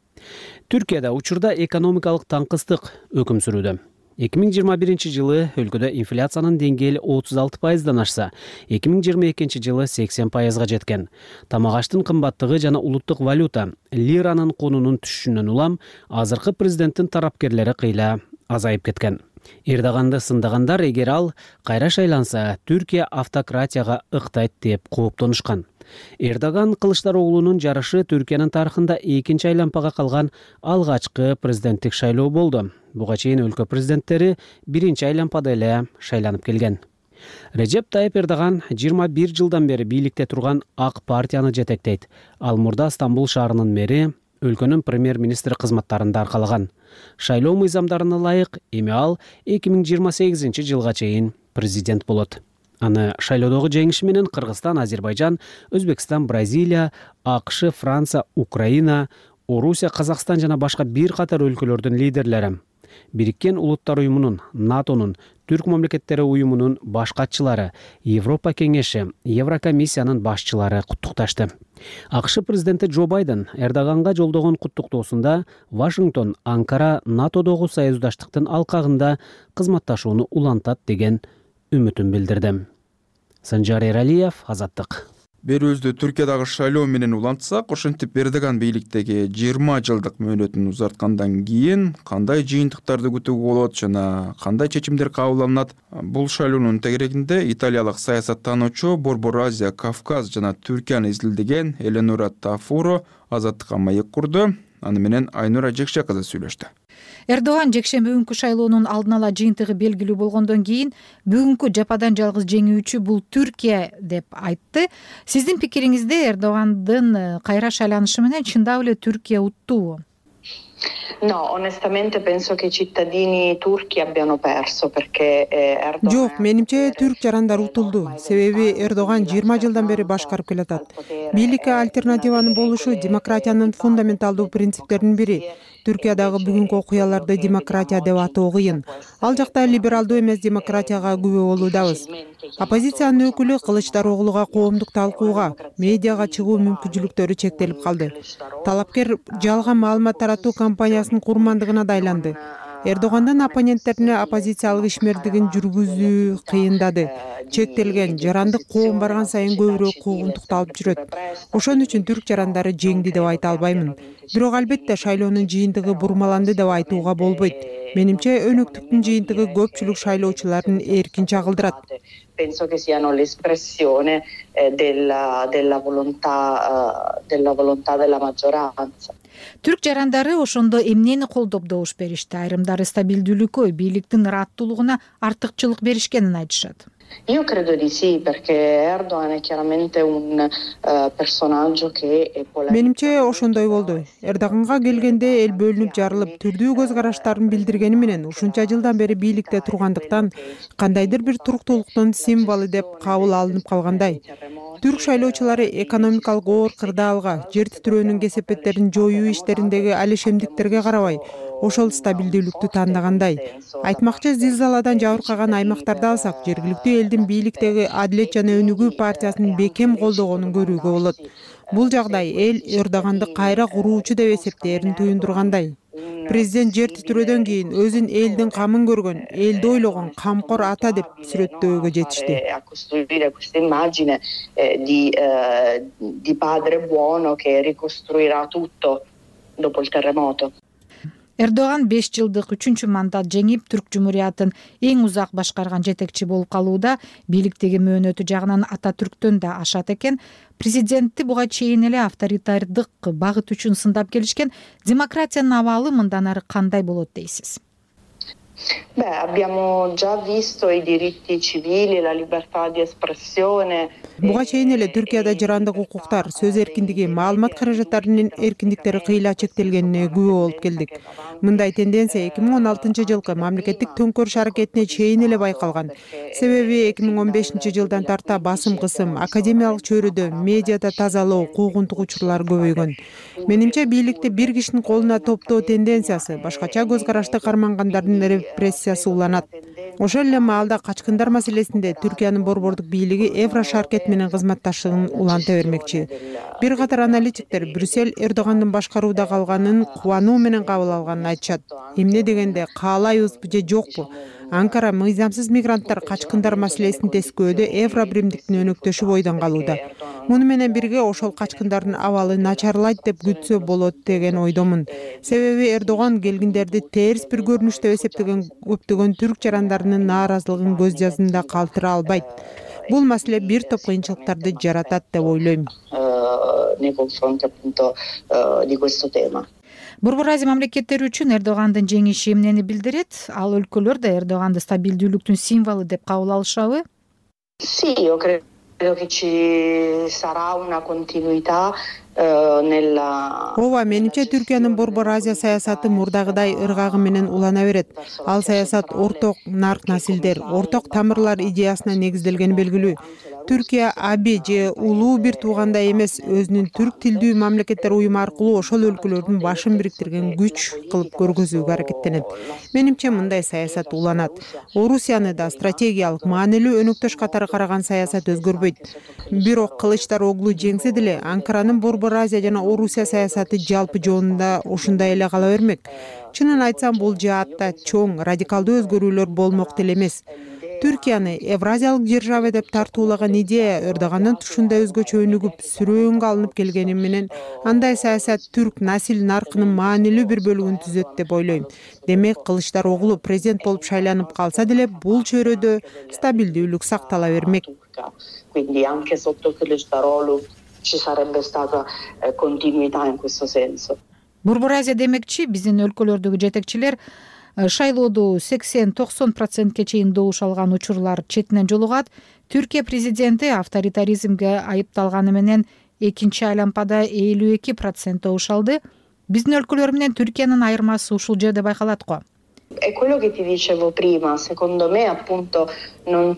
Speaker 17: Түркияда учурда экономикалык таңкыстык өкүм сүрүүдө. эки миң жыйырма биринчи жылы өлкөдө инфляциянын деңгээли отуз алты пайыздан ашса, эки миң жыйырма экинчи жылы сексен пайызга жеткен. Тамак аштын кымбаттыгы жана улуттук валюта лиранын конунун түшүшүнөн улам азыркы президенттин тарапкерлери кыйла азайып кеткен. Эрдоганды сындагандар эгер ал кайра шайланса, Түркия автократияга ыктайт деп кооптонушкан. Эрдоган Кылычдароглунун жарышы Түркиянын тарыхында экинчи айлампага калган алгачкы президенттик шайлоо болду. Буга чейин өлкө президенттери биринчи айлампада эле шайланып келген. Режеп Тайып Эрдоган жыйырма бир жылдан бери бийликте турган Ак партияны жетектейт. Ал мурда Стамбул шаарынын мэри, өлкөнүн премьер-министри кызматтарында аркалаган. Шайлоо мыйзамдарына ылайык эми ал эки миң жыйырма сегизинчи жылга чейин президент болот. Аны шайлоодогу жеңиши менен Кыргызстан, Азербайжан, Өзбекстан, Бразилия, АКШ, Франция, Украина, Орусия, Казакстан жана башка бир катар өлкөлөрдүн лидерлери, Бириккен Улуттар уюмунун, НАТОнун, Түрк мамлекеттери уюмунун баш катчылары, Европа кеңеши, Еврокомиссиянын башчылары куттукташты. АКШ президенти Джо Байден Эрдоганга жолдогон куттуктоосунда Вашингтон Анкара НАТОдогу союздаштыктын алкагында кызматташууну улантат деген үмүтүн билдирди. Санжар Эралиев, Азаттык.
Speaker 2: Берүүбүздү Түркиядагы шайлоо менен улантсак, ошентип Эрдоган бийликтеги жыйырма жылдык мөөнөтүн узарткандан кийин кандай жыйынтыктарды күтүүгө болот жана кандай чечимдер кабыл алынат? Бул шайлоонун тегерегинде италиялык саясаттануучу Борбор Азия, Кавказ жана Түркияны изилдеген Эленора Тафуро Азаттыкка маек курду. Аны менен Айнура Жекше кызы сүйлөштү.
Speaker 22: Эрдоган жекшемби күnkү шайлоонун алдын ала жыйынтыгы белгилүү болгондон кийин бүгүнкү жападан жалгыз жеңүүчү бул Түркия деп айтты. Сиздин пикириңизде Эрдогандын кайра шайланышы менен чындап эле Түркия уттубу?
Speaker 23: No, onestamente penso che i cittadini turchi abbiano perso perché Erdogan...
Speaker 24: Жок, менимче түрк жарандар утулду. Себеби Эрдоган жыйырма жылдан бери башкарып келатат. Бийликке альтернативанын болушу демократиянын фундаменталдуу принциптеринин бири. Түркиядагы бүгүнкү окуяларды демократия деп атоо кыйын. Ал жакта либералдуу эмес демократияга күбө болуудабыз. Оппозициянын өкүлү Кылычдароглуга коомдук талкууга, медиага чыгуу мүмкүнчүлүктөрү чектелип калды. Талапкер жалган маалымат таратуу кампаниясынын курмандыгына дайланды. Эрдогандын оппоненттерине оппозициялык ишмердигин жүргүзүү кыйындады. Чектелген жарандык коом барган сайын көбүрөөк куугунтукталып жүрөт. Ошон үчүн түрк жарандары жеңди деп айта албаймын. Бирок албетте шайлоонун жыйынтыгы бурмаланды деп айтууга болбойт. Менимче өнөктүктүн жыйынтыгы көпчүлүк шайлоочулардын эркин чагылдырат.
Speaker 23: Penso che siano l'espressione della della volontà della volontà della maggioranza.
Speaker 22: Түрк жарандары ошондо эмнени колдоп добуш беришти? Айрымдары стабилдүүлүккө, бийликтин ыраттуулугуна артыкчылык беришкенин айтышат.
Speaker 23: Io credo di sì, perché Erdogan è chiaramente un uh, personaggio che è polarizzante.
Speaker 24: Менимче ошондой болду. Эрдоганга келгенде эл бөлүнүп жарылып, түрдүү көз караштарын билдиргени менен ушунча жылдан бери бийликте тургандыктан кандайдыр бир туруктуулуктун символу деп кабыл алынып калгандай. Түрк шайлоочулары экономикалык оор кырдаалга, жер титирөөнүн кесепеттерин жоюу иштериндеги алешемдиктерге карабай, ошол стабилдүүлүктү тандагандай. Айтмакчы, зилзаладан жабыркаган аймактарды алсак, жергиликтүү элдин бийликтеги Адилет жана Өнүгүү партиясынын бекем колдогонун көрүүгө болот. Бул жагдай эл Эрдоганды кайра куруучу деп эсептээрин туюндургандай. Президент жер титирөөдөн кийин өзүн элдин камын көргөн, элди ойлогон камкор ата деп сүрөттөөгө жетишти.
Speaker 23: A costruire questa immagine eh, di, eh, di padre buono che ricostruirà tutto dopo il terremoto.
Speaker 22: Эрдоган беш жылдык үчүнчү мандат жеңип, Түрк Жумуриятын эң узак башкарган жетекчи болуп калууда, бийликтеги мөөнөтү жагынан Ататүрктөн да ашат экен. Президентти буга чейин эле авторитардык багыт үчүн сындап келишкен. Демократиянын абалы мындан ары кандай болот дейсиз?
Speaker 23: Beh, abbiamo già visto i diritti civili, la libertà di espressione.
Speaker 24: Буга чейин эле Түркияда жырандык укуктар, сөз эркиндиги, маалымат каражаттарынын эркиндиктери кыйла чектелгенине күбө болуп келдик. Мындай тенденция эки миң он алтынчы жылкы мамлекеттик төңкөрүш аракетине чейин эле байкалган. Себеби эки миң он бешинчи жылдан тарта басым кысым, академиялык чөйрөдө, медиада тазалоо, куугунтук учурлары көбөйгөн. Менимче, бийликте бир кишинин колуна топтоо тенденциясы, башкача көз карашты кармангандардын репрессиясы уланат. Ошол эле маалда качкындар маселесинде Түркиянын борбордук бийлиги Еврошаркет менен кызматташтыгын уланта бермекчи. Бир катар аналитиктер Брюссель Эрдогандын башкарууда калганын кубануу менен кабыл алганын айтышат. Эмне дегенде, каалайбызбы же жокпу? Анкара мыйзамсыз мигранттар качкындар маселесин тескөөдө Евробиримдиктин өнөктөшү бойдон калууда. Муну менен бирге ошол качкындардын абалы начарлайт деп күтсө болот деген ойдомун. Себеби Эрдоган келгиндерди терс бир көрүнүштө эсептеген көптөгөн түрк жарандарынын нааразылыгын көз жазында калтыра албайт. Бул маселе бир топ кыйынчылыктарды жаратат деп ойлойм.
Speaker 23: Nei confronti appunto di questo tema.
Speaker 22: Борбор Азия мамлекеттери үчүн Эрдогандын жеңиши эмнени билдирет? Ал өлкөлөр да Эрдоганды стабилдүүлүктүн символу деп кабыл алышабы?
Speaker 23: Sì, io credo che ci sarà una continuità nella.
Speaker 24: Ооба, менимче Түркиянын Борбор Азия саясаты мурдагыдай ыргагы менен улана берет. Ал саясат орток нарк насилдер, орток тамырлар идеясына негизделгени белгилүү. Түркия аби же улуу бир туугандай эмес, өзүнүн түрк тилдүү мамлекеттер уюму аркылуу ошол өлкөлөрдүн башын бириктирген күч кылып көргөзүүгө аракеттенет. Менимче, мындай саясат уланат. Орусияны да стратегиялык маанилүү өнөктөш катары караган саясат өзгөрбөйт. Бирок Кылычдароглу жеңсе деле, Анкаранын Борбор Азия жана Орусия саясаты жалпы жонунда ушундай эле кала бермек. Чынын айтсам, бул жаатта чоң радикалдуу өзгөрүүлөр болмок деле эмес. Түркияны Евразиялык держава деп тартуулаган идея Эрдогандын тушунда өзгөчө өнүгүп, сүрөөнгө алынып келгени менен, андай саясат түрк насил наркынын маанилүү бир бөлүгүн түзөт деп ойлойм. Демек, Кылычдароглу президент болуп шайланып калса деле, бул чөйрөдө стабилдүүлүк сактала бермек.
Speaker 23: Quindi anche sotto Kılıçdaroğlu ci sarebbe stata continuità in questo senso.
Speaker 22: Борбор Азия демекчи, биздин өлкөлөрдөгү жетекчилер шайлоодо сексен токсон процентке чейин добуш алган учурлар четинен жолугат. Түркия президенти авторитаризмге айыпталганы менен экинчи айлампада элүү эки процент добуш алды. Биздин өлкөлөр менен Түркиянын айырмасы ушул жерде байкалат го.
Speaker 23: È quello che ti dicevo prima, secondo me appunto non,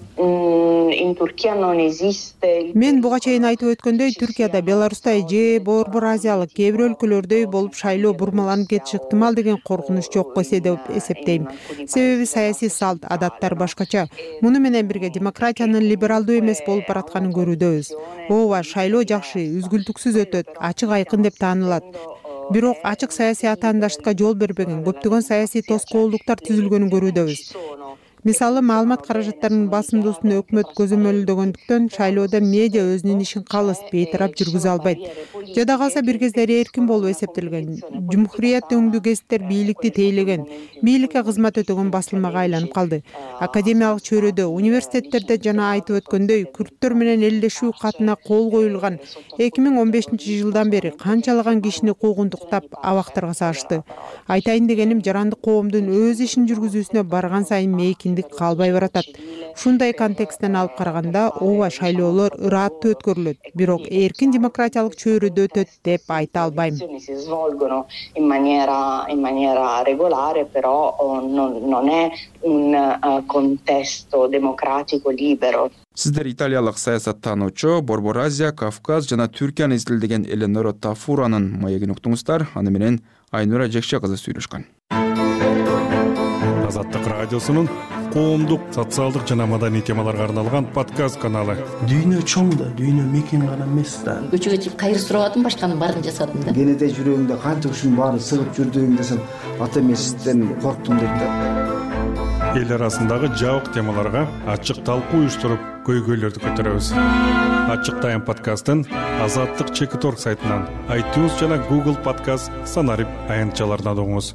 Speaker 23: in Turchia non esiste.
Speaker 24: Мен буга чейин айтып өткөндөй, Түркияда Беларустай же Борбор Азиялык кээ бир өлкөлөрдөй болуп шайлоо бурмаланып кетиши ыктымал деген коркунуч жок эсе деп эсептейм. Себеби саясий салт, адаттар башкача. Муну менен бирге демократиянын либералдуу эмес болуп баратканын көрүүдөбүз. Ооба, шайлоо жакшы, үзгүлтүксүз өтөт, ачык айкын деп таанылат. Бирок ачык саясий атаандаштыкка жол бербеген, көптөгөн саясий тоскоолдуктар түзүлгөнүн көрүүдөбүз. Мисалы, маалымат каражаттарынын басымдуусун өкмөт көзөмөлдөгөндүктөн шайлоодо медиа өзүнүн ишин калыс, бейтарап жүргүзө албайт. Жада калса бир кездери эркин болуп эсептелген. Жумхурият өңдүү гезиттер бийликти тейлеген, бийликке кызмат өтөгөн басылмага айланып калды. Академиялык чөйрөдө, университеттерде жана айтып өткөндөй, күрттөр менен элдешүү катына кол коюлган эки миң он бешинчи жылдан бери канчалаган кишини куугунтуктап, абактарга салышты. Айтайын дегеним, жарандык коомдун өз ишин жүргүзүүсүнө барган сайын мейкиндик калбай баратат. Ушундай контексттен алып караганда ооба шайлоолор ырааттуу өткөрүлөт, бирок эркин демократиялык чөйрөдө өтөт деп айта албайм.
Speaker 23: Si svolgono in maniera, in maniera regolare, però non, non è un uh, contesto democratico libero.
Speaker 2: Сиздер италиялык саясаттануучу Борбор Азия, Кавказ жана Түркияны изилдеген Эленора Тафуранын маегин уктуңуздар. Аны менен Айнура Жекше кызы сүйлөшкөн.
Speaker 16: Азаттык радиосунун коомдук, социалдык жана маданий темаларга арналган подкаст каналы.
Speaker 1: Дүйнө чоң да, дүйнө мекен гана эмес да.
Speaker 7: Көчөгө чыгып кайыр сурап атам, башканын баарын жасадым да.
Speaker 1: Кенеде жүрөгүмдө канча ушунун баарын сыгып жүрдүм десем, ата эмесизден корктум дейт да.
Speaker 16: Эл арасындагы жабык темаларга ачык талкуу уюштуруп, көйгөйлөрдү көтөрөбүз. Ачык тайм подкастын Азаттык чекит точка орг сайтынан, iTunes жана Google подкаст санарип аянтчаларынан угуңуз.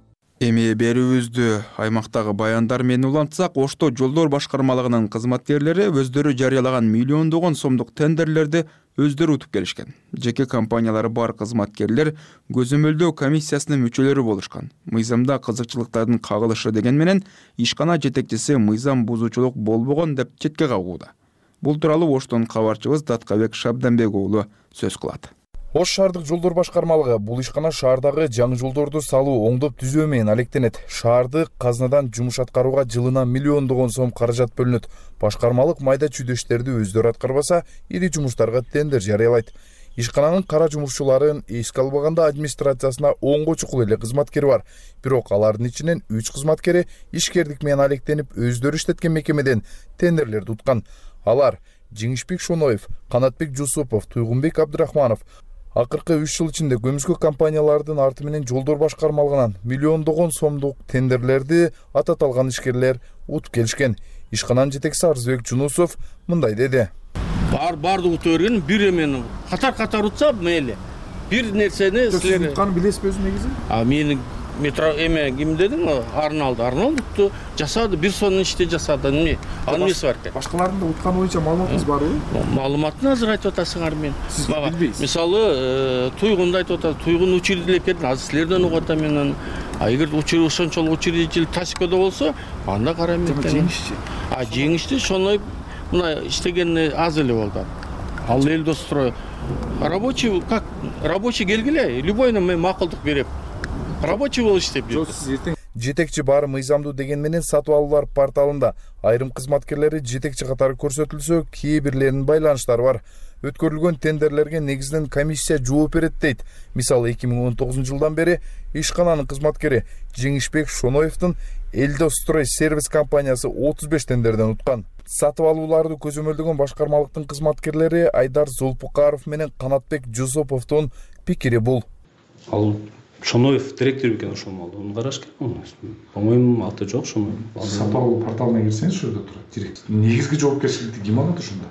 Speaker 2: Эми берүүбүздү аймактагы баяндар менен улантсак, Ошто жолдор башкармалыгынын кызматкерлери өздөрү жарыялаган миллиондогон сомдук тендерлерди өздөрү утуп келишкен. Жеке компаниялары бар кызматкерлер көзөмөлдөө комиссиясынын мүчөлөрү болушкан. Мыйзамда кызыкчылыктардын кагылышы деген менен ишкана жетекчиси мыйзам бузуучулук болбогон деп четке кагууда. Бул тууралуу Оштон кабарчыбыз Даткабек Шабданбек уулу сөз кылат.
Speaker 8: Ош шаардык жолдор башкармалыгы бул ишкана шаардагы жаңы жолдорду салуу, оңдоп түзөө менен алектенет. Шаарды казнадан жумуш аткарууга жылына миллиондогон сом каражат бөлүнөт. Башкармалык майда чүйдө иштерди өздөрү аткарбаса, ири жумуштарга тендер жарыялайт. Ишкананын кара жумушчуларын эске албаганда администрациясына онго чукул эле кызматкери бар. Бирок алардын ичинен үч кызматкери ишкердик менен алектенип өздөрү иштеткен мекемеден тендерлерди уткан. Алар Жеңишбек Шоноев, Канатбек Жусупов, Туйгунбек Абдрахманов акыркы үч жыл ичинде көмүскө компаниялардын арты менен жолдор башкармалыгынан миллиондогон сомдук тендерлерди ататалган ишкерлер утуп келишкен. Ишкананын жетекчиси Арзыбек Жунусов мындай деди.
Speaker 9: Бар барды утуп берген, бир эмени катар-катар утса мейли. Бир нерсени силер
Speaker 25: утканын билесизби өзү негизи?
Speaker 9: А мени метро эме ким дедиң? Арналды. Арналды жасады, бир сонун ишти жасады. Эмне? Ал эмеси бар экен.
Speaker 25: Башкалардын да утканы боюнча маалыматыңыз барбы?
Speaker 9: Маалыматын азыр айтып атасыңар мен.
Speaker 25: Сиз билбейсиз.
Speaker 9: Мисалы, Туйгунду айтып атат, Туйгун учредитель экен, азыр силерден угуп атам мен. А эгер ошончолук учредитель Тасикода болсо, анда карайм экен.
Speaker 25: Жеңишчи.
Speaker 9: А жеңишти Шоной мына иштегени аз эле болду. Ал Элдострой рабочий, как рабочий келгиле, любойуна мен макулдук берем. Рабочий болуш деп жүрдү.
Speaker 8: Жетекчи бар мыйзамдуу деген менен сатып алуулар порталында айрым кызматкерлери жетекчи катары көрсөтүлсө, кээ бирлеринин байланыштары бар. Өткөрүлгөн тендерлерге негизинен комиссия жооп берет дейт. Мисалы эки миң он тогузунчу жылдан бери ишкананын кызматкери Жеңишбек Шоноевдун Элдострой сервис компаниясы отуз беш тендерден уткан. Сатып алууларды көзөмөлдөгөн башкармалыктын кызматкерлери Айдар Зулпукаров менен Канатбек Жусуповдун пикири бул.
Speaker 26: Ал Шоноев директор экен ошол малды. Муну караш керек. По-моему, аты жок Шоноев.
Speaker 25: Сатып алуу порталына кирсеңиз ошо жерде турат директор. Негизги жоопкерчиликти ким алат ошондо?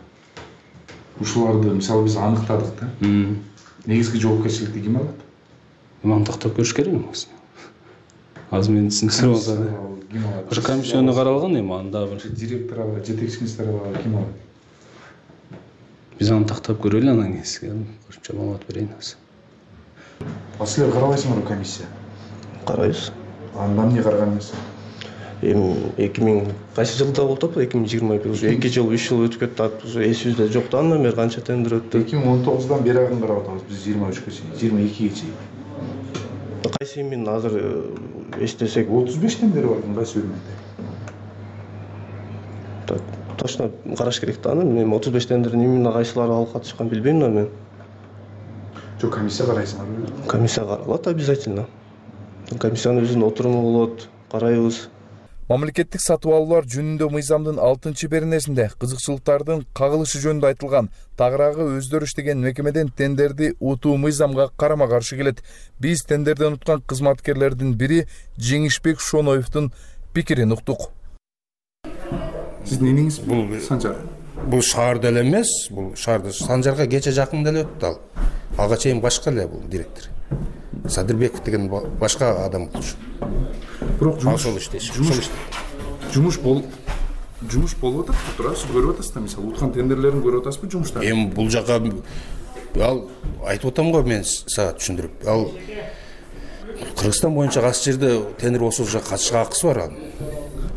Speaker 25: Ушуларды мисалы биз аныктадык да. Негизги жоопкерчиликти ким алат?
Speaker 26: Мантыктап көрүш керек эмес. Азыр мен түсүндүрүп атам.
Speaker 25: Ким алат?
Speaker 26: Ошо комиссияны каралган эми анда бир
Speaker 25: директор алат, жетекчи министр алат, ким алат?
Speaker 26: Биз аны тактап көрөлү, анан кийин кошумча маалымат берейин азыр.
Speaker 25: А силер карабайсыңарбы комиссия?
Speaker 27: Карайбыз.
Speaker 25: Анда эмне караган эмес?
Speaker 27: Эми эки миң кайсы жылда болуп атпы? эки миң жыйырма бир. эки жыл, үч жыл өтүп кетти. Эсибизде жок да, андан бери канча тендер өттү?
Speaker 25: эки миң он тогуздан бери агын карап атабыз биз жыйырма үчкө чейин, жыйырма экиге чейин.
Speaker 27: Кайсы мен азыр эстесек
Speaker 25: отуз беш тендер бар, кайсы бөлмөдө?
Speaker 27: Так, точно караш керек да аны. Мен отуз беш тендердин именно кайсылары алып катышканын билбейм да мен.
Speaker 25: Жок, комиссия карайсыңарбы?
Speaker 27: Комиссия каралат обязательно. Комиссиянын өзүнүн отуруму болот, карайбыз.
Speaker 8: Мамлекеттик сатып алуулар жөнүндө мыйзамдын алтынчы беренесинде кызыкчылыктардын кагылышы жөнүндө айтылган. Тагыраагы өздөрү иштеген мекемеден тендерди утуу мыйзамга карама каршы келет. Биз тендерден уткан кызматкерлердин бири Жеңишбек Шоноевдун пикирин уктук.
Speaker 25: Сиздин эниңиз бул Санжар?
Speaker 28: Бул шаарда эле эмес, бул шаарда Санжарга кече жакын деле өттү ал. Ага чейин башка эле бул директор. Садырбеков деген башка адам болчу.
Speaker 25: Бирок жумуш
Speaker 28: жумуш
Speaker 25: жумуш бол жумуш болуп атат, турасыз көрүп атасыз да, мисалы уткан тендерлерин көрүп атасызбы жумуштар?
Speaker 28: Эми бул жака ал айтып атам го мен сага түшүндүрүп. Ал Кыргызстан боюнча кайсы жерде тендер болсо жака катышка акысы бар ал.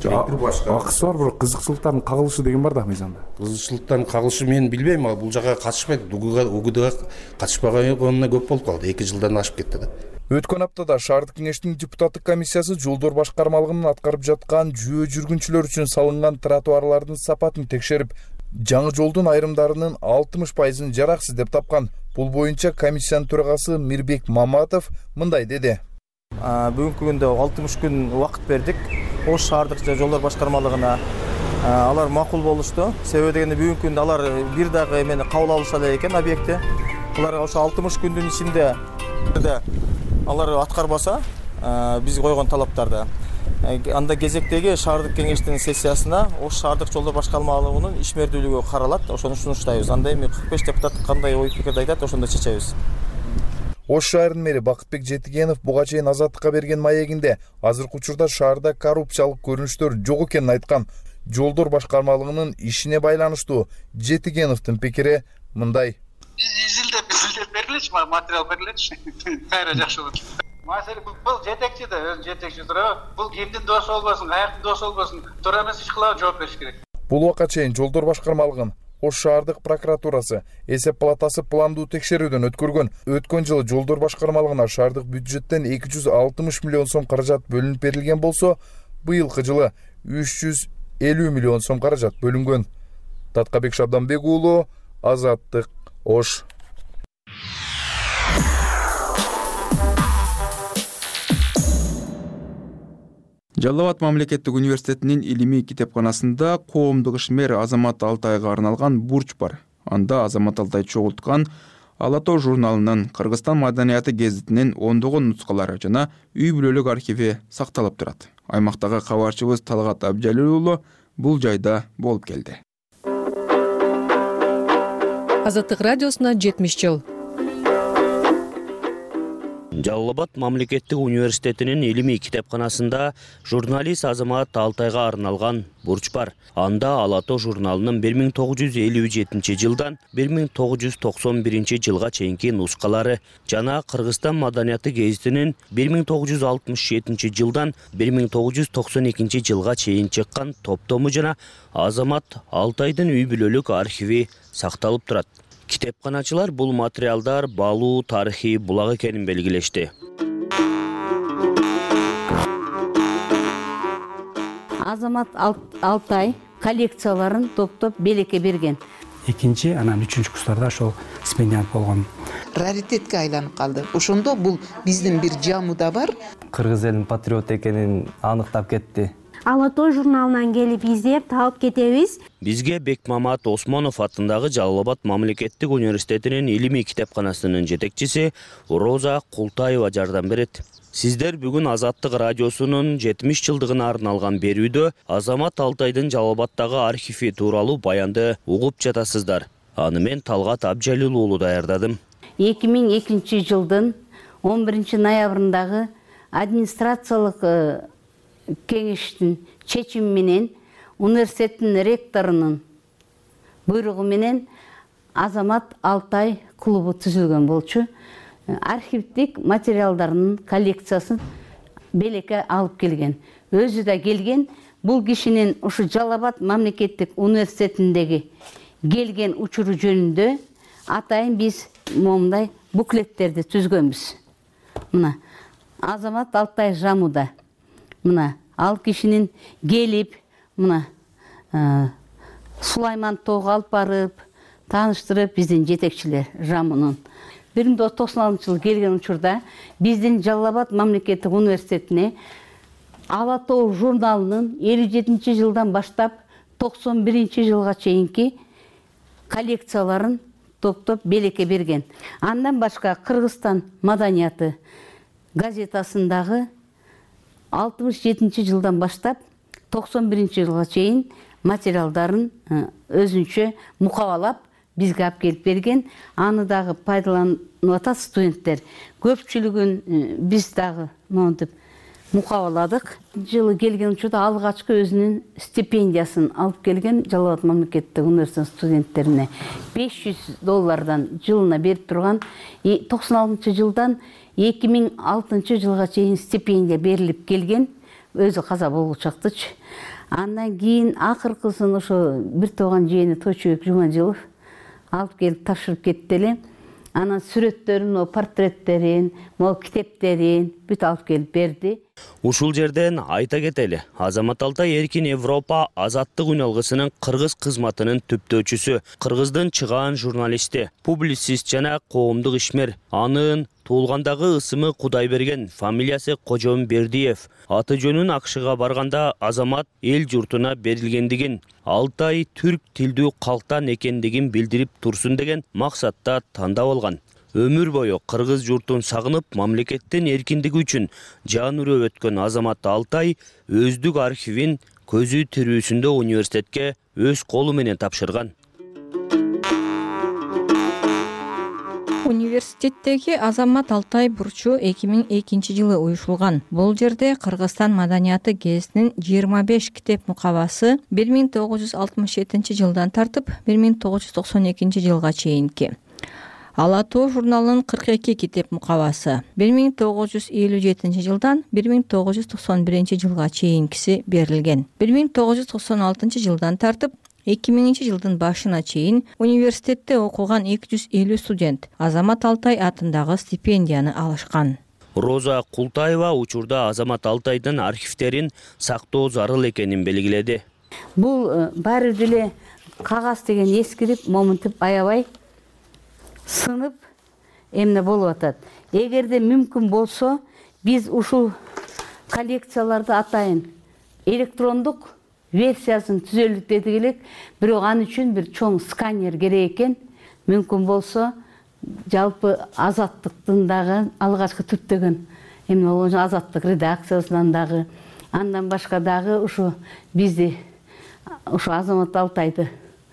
Speaker 28: директор башка
Speaker 25: акысы бар, бирок кызыкчылыктардын кагылышы деген бар да мыйзамда.
Speaker 28: Кызыкчылыктардын кагылышы мен билбейм, ал бул жака катышпайт, угдга катышпаганына көп болуп калды, эки жылдан ашып кетти да.
Speaker 8: Өткөн аптада шаардык кеңештин депутаттык комиссиясы жолдор башкармалыгынын аткарып жаткан жөө жүргүнчүлөр үчүн салынган тротуарлардын сапатын текшерип, жаңы жолдун айрымдарынын алтымыш пайызын жараксыз деп тапкан. Бул боюнча комиссиянын төрагасы Мирбек Маматов мындай деди.
Speaker 3: Бүгүнкү күндө алтымыш күн убакыт бердик. Ош шаардык жолдор башкармалыгына алар макул болушту. Себеби дегенде бүгүнкү күндө алар бир дагы эмени кабыл алыша элек экен объектти. Булар ошо алтымыш күндүн ичинде алар аткарбаса, биз койгон талаптарды анда кезектеги шаардык кеңештин сессиясына Ош шаардык жолдор башкармалыгынын ишмердүүлүгү каралат. Ошону сунуштайбыз. Анда эми кырк беш депутат кандай ой пикирди айтат, ошондо чечебиз.
Speaker 8: Ош шаарынын мэри Бакытбек Жетигенов буга чейин Азаттыкка берген маегинде азыркы учурда шаарда коррупциялык көрүнүштөр жок экенин айткан. Жолдор башкармалыгынын ишине байланыштуу Жетигеновдун пикири мындай.
Speaker 5: Изилдеп изилдеп бериличи, материал бериличи. Кайра жакшы болот. Маселе бул жетекчи да, өз жетекчи тура. Бул кимдин досу болбосун, каяктын досу болбосун, туура эмес иш кылып жооп бериш керек.
Speaker 8: Бул убакка чейин жолдор башкармалыгын Ош шаардык прокуратурасы эсеп палатасы пландуу текшерүүдөн өткөргөн. Өткөн жылы жолдор башкармалыгына шаардык бюджеттен эки жүз алтымыш миллион сом каражат бөлүнүп берилген болсо, быйылкы жылы үч жүз элүү миллион сом каражат бөлүнгөн. Таткабек Шабданбек уулу, Азаттык, Ош.
Speaker 2: Жалал Абад мамлекеттик университетинин илимий китепканасында коомдук ишмер Азамат Алтайга арналган бурч бар. Анда Азамат Алтай чогулткан Ала тоо журналынын, Кыргызстан маданияты гезитинин ондогон нускалары жана үй бүлөлүк архиви сакталып турат. Аймактагы кабарчыбыз Талгат Абжалил уулу бул жайда болуп келди.
Speaker 10: Азаттык радиосуна жетимиш жыл.
Speaker 11: Жалал Абад мамлекеттик университетинин илимий китепканасында журналист Азамат Алтайга арналган бурч бар. Анда Ала тоо журналынын бир миң тогуз жүз элүү жетинчи жылдан бир миң тогуз жүз токсон биринчи жылга чейинки нускалары жана Кыргызстан маданияты гезитинин бир миң тогуз жүз алтымыш жетинчи жылдан бир миң тогуз жүз токсон экинчи жылга чейин чыккан топтому жана Азамат Алтайдын үй бүлөлүк архиви сакталып турат. Китепканачылар бул материалдар баалуу тарыхый булак экенин белгилешти.
Speaker 12: Азамат Алтай коллекцияларын топтоп белекке берген.
Speaker 13: Экинчи, анан үчүнчү курстарда ошол стипендиант болгон.
Speaker 14: Раритетке айланып калды. Ошондо бул биздин бир жамуда бар.
Speaker 15: Кыргыз элинин патриоту экенин аныктап кетти.
Speaker 29: Ала тоо журналынан келип издеп таап кетебиз.
Speaker 11: Бизге Бекмамат Осмонов атындагы Жалал Абад мамлекеттик университетинин илимий китепканасынын жетекчиси Роза Култаева жардам берет. Сиздер бүгүн Азаттык радиосунун жетимиш жылдыгына арналган берүүдө Азамат Алтайдын Жалал Абадтагы архиви тууралуу баянды угуп жатасыздар. Аны мен Талгат Абжалил уулу даярдадым.
Speaker 12: эки миң экинчи жылдын он биринчи ноябрындагы администрациялык кеңештин чечими менен университеттин ректорунун буйругу менен Азамат Алтай клубу түзүлгөн болчу. Архивдик материалдарынын коллекциясын белекке алып келген. Өзү да келген. Бул кишинин ушу Жалал Абад мамлекеттик университетиндеги келген учуру жөнүндө атайын биз момундай буклеттерди түзгөнбүз. Мына Азамат Алтай жамуда. Мына ал кишинин келип, мына Сулайман тоого алып барып, тааныштырып биздин жетекчилер жамунун. бир миң тогуз жүз токсон алтынчы жылы келген учурда биздин Жалал Абад мамлекеттик университетине Ала тоо журналынын элүү жетинчи жылдан баштап токсон биринчи жылга чейинки коллекцияларын топтоп белекке берген. Андан башка Кыргызстан маданияты газетасындагы алтымыш жетинчи жылдан баштап токсон биринчи жылга чейин материалдарын өзүнчө мукабалап бизге алып келип берген. Аны дагы пайдаланып атат студенттер. Көпчүлүгүн биз дагы монтип мукабаладык. Жылы келген учурда алгачкы өзүнүн стипендиясын алып келген Жалал Абад мамлекеттик университетинин студенттерине беш жүз доллардан жылына берип турган. токсон алтынчы жылдан эки миң алтынчы жылга чейин стипендия берилип келген. өзү каза болучактычы. Андан кийин акыркысын ошо бир тууган жээни Тойчубек Жумажылов алып келип тапшырып кетти эле. Анан сүрөттөрүн, портреттерин, могу китептерин бүт алып келип берди.
Speaker 11: Ушул жерден айта кетели, Азамат Алтай Эркин Европа азаттык үн алгысынын кыргыз кызматынын түптөөчүсү, кыргыздын чыгаан журналисти, публицист жана коомдук ишмер. Анын туулгандагы ысымы Кудайберген, фамилиясы Кожомбердиев. Аты жөнүн Акшыга барганда Азамат эл журтуна берилгендигин, Алтай түрк тилдүү калктан экендигин билдирип турсун деген максатта тандап алган. Өмүр бою кыргыз журтун сагынып, мамлекеттин эркиндиги үчүн жан үрөп өткөн Азамат Алтай өздүк архивин көзү тирүүсүндө университетке өз колу менен тапшырган.
Speaker 4: Университеттеги Азамат Алтай бурчу эки миң экинчи жылы уюшулган. Бул жерде Кыргызстан маданияты гезитинин жыйырма беш китеп мукабасы бир миң тогуз жүз алтымыш жетинчи жылдан тартып бир миң тогуз жүз токсон экинчи жылга чейинки. Ала тоо журналынын кырк эки китеп мукабасы бир миң тогуз жүз элүү жетинчи жылдан бир миң тогуз жүз токсон биринчи жылга чейинкиси берилген. бир миң тогуз жүз токсон алтынчы жылдан тартып эки миңинчи жылдын башына чейин университетте окуган эки жүз элүү студент Азамат Алтай атындагы стипендияны алышкан.
Speaker 11: Роза Култаева учурда Азамат Алтайдын архивтерин сактоо зарыл экенин белгиледи.
Speaker 12: Бул баары деле кагаз деген эскирип, момунтуп аябай сынып эмне болуп атат. Эгерде мүмкүн болсо, биз ушул коллекцияларды атайын электрондук версиясын түзөлүп дедик элек, бирок ал үчүн бир чоң сканер керек экен. Мүмкүн болсо, жалпы азаттыктын дагы алгачкы түптөгөн эмне болгон азаттык редакциясынан дагы, андан башка дагы ушу бизди ушу Азамат Алтайды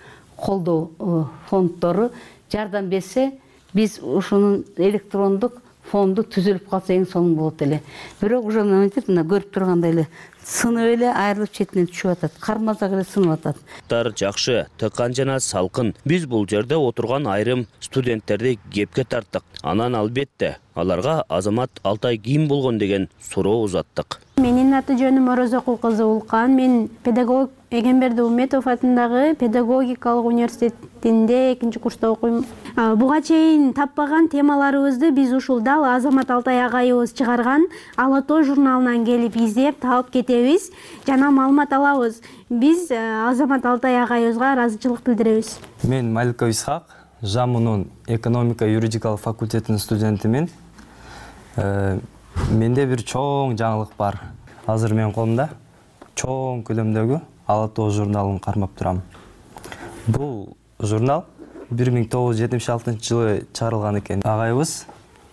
Speaker 12: колдоо фонддору жардам берсе, биз ушунун электрондук фонду түзүлүп калса эң сонун болот эле. Бирок уже мынтип мына көрүп тургандай эле сынып эле айрылып четинен түшүп атат. Кармазак эле сынып атат.
Speaker 11: Тар жакшы, тыкан жана салкын. Биз бул жерде отурган айрым студенттерди кепке тарттык. Анан албетте аларга Азамат Алтай ким болгон деген суроо узаттык.
Speaker 29: Менин аты жөнүм Орозокул кызы Улкан. Мен педагог Эгемберди Уметов атындагы педагогикалык университетинде экинчи курста окуйм. Буга чейин таппаган темаларыбызды биз ушул дал Азамат Алтай агайыбыз чыгарган Ала тоо журналынан келип издеп таап кетебиз жана маалымат алабыз. Биз Азамат Алтай агайыбызга ыраазычылык билдиребиз.
Speaker 15: Мен Маликов Исхак, ЖАМУнун экономика юридикалык факультетинин студентимин. Менде бир чоң жаңылык бар. Азыр менин колумда чоң көлөмдөгү Ала тоо журналын кармап турам. Бул журнал бир миң тогуз жүз жетимиш алтынчы жылы чыгарылган экен. Агайыбыз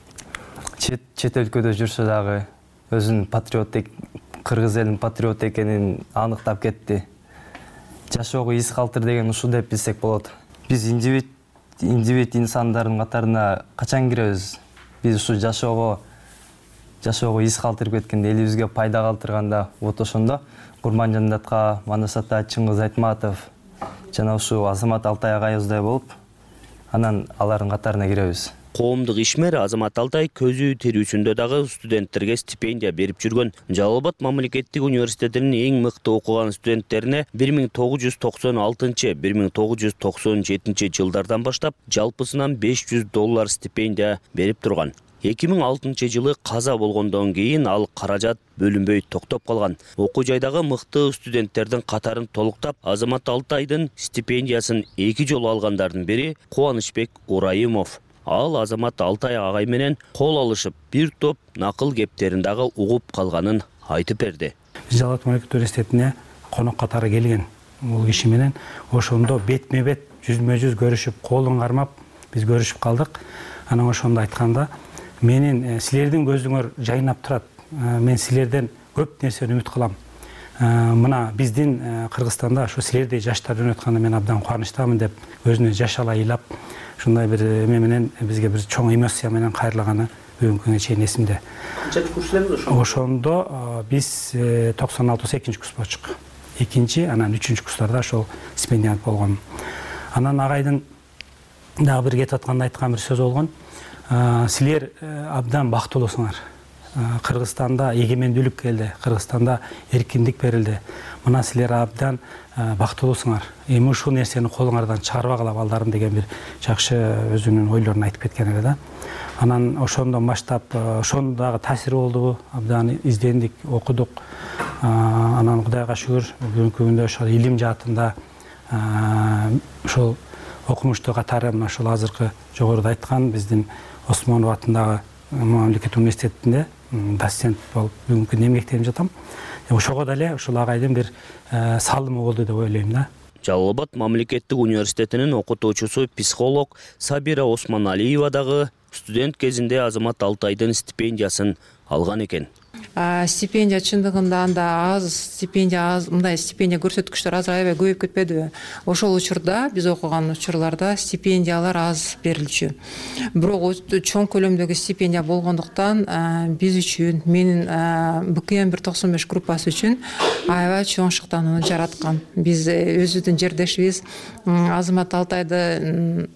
Speaker 15: чет чет өлкөдө жүрсө дагы өзүнүн патриот, кыргыз элинин патриот экенин аныктап кетти. Жашоого из калтыр деген ушул деп билсек болот. Биз индивид индивид инсандардын катарына качан киребиз? Биз ушу жашоого жашоого из калтырып кеткен, элибизге пайда калтырганда вот ошондо Курманжандатка, Манасата, Чыңгыз Айтматов жана ушу Азамат Алтай агайыбыздай болуп, анан алардын катарына киребиз.
Speaker 11: Коомдук ишмер Азамат Алтай көзү тирүүсүндө дагы студенттерге стипендия берип жүргөн. Жалал Абад мамлекеттик университетинин эң мыкты окуган студенттерине бир миң тогуз жүз токсон алтынчы — бир миң тогуз жүз токсон жетинчи жылдардан баштап жалпысынан беш жүз доллар стипендия берип турган. эки миң алтынчы жылы каза болгондон кийин ал каражат бөлүнбөй токтоп калган. Окуу жайдагы мыкты студенттердин катарын толуктап, Азамат Алтайдын стипендиясын эки жолу алгандардын бири Кубанычбек Урайымов. Ал Азамат Алтай агай менен кол алышып, бир топ накыл кептерин дагы угуп калганын айтып берди.
Speaker 13: Жалал Абад мамлекеттик университетине конок катары келген. Бул киши менен ошондо бетме-бет, жүзмө-жүз көрүшүп, колун кармап, биз көрүшүп калдык. Анан ошондо айтканда, менин силердин көзүңөр жайнап турат. Мен силерден көп нерсени үмүт кылам. Мына биздин Кыргызстанда ошо силердей жаштар өнөп атканда мен абдан кубанычтамын деп өзүнө жаш ала ыйлап, ушундай бир эме менен бизге бир чоң эмоция менен кайрылганы бүгүнкү күнгө чейин эсимде.
Speaker 26: Канча курс элемиз ошондо?
Speaker 13: Ошондо биз токсон алтыбыз экинчи курс болчук. Экинчи, анан үчүнчү курстарда ошол стипендият болгон. Анан агайдын дагы бир кетип атканда айткан бир сөзү болгон. Силер абдан бактылуусуңар. Кыргызстанда эгемендүүлүк келди, Кыргызстанда эркиндик берилди. Мына силер абдан бактылуусуңар. Эми ушул нерсени колуңардан чыгарбагыла балдарым деген бир жакшы өзүнүн ойлорун айтып кеткен эле да. Анан ошондон баштап ошондо дагы таасири болдубу? Абдан издендик, окудук. Анан Кудайга шүгүр, бүгүнкү күндө ошол илим жаатында ошол окумуштуу катары мына ушул азыркы жогоруда айткан биздин Осмонов атындагы мамлекеттик университетинде доцент болуп бүгүнкү күндө эмгектенип жатам. Ошого деле ушул агайдын бир салымы болду деп ойлойм да.
Speaker 11: Жалал Абад мамлекеттик университетинин окутуучусу психолог Сабира Осмоналиева дагы студент кезинде Азамат Алтайдын стипендиясын алган экен.
Speaker 6: Стипендия чындыгында анда аз, стипендия аз, мындай стипендия көрсөткүчтөр азыр аябай көбөйүп кетпедиби? Ошол учурда, биз окуган учурларда стипендиялар аз берилчү. Бирок чоң көлөмдөгү стипендия болгондуктан биз үчүн, менин Б К М бир токсон беш группасы үчүн аябай чоң шыктанууну жараткан. Биз өзүбүздүн жердешибиз Азамат Алтайды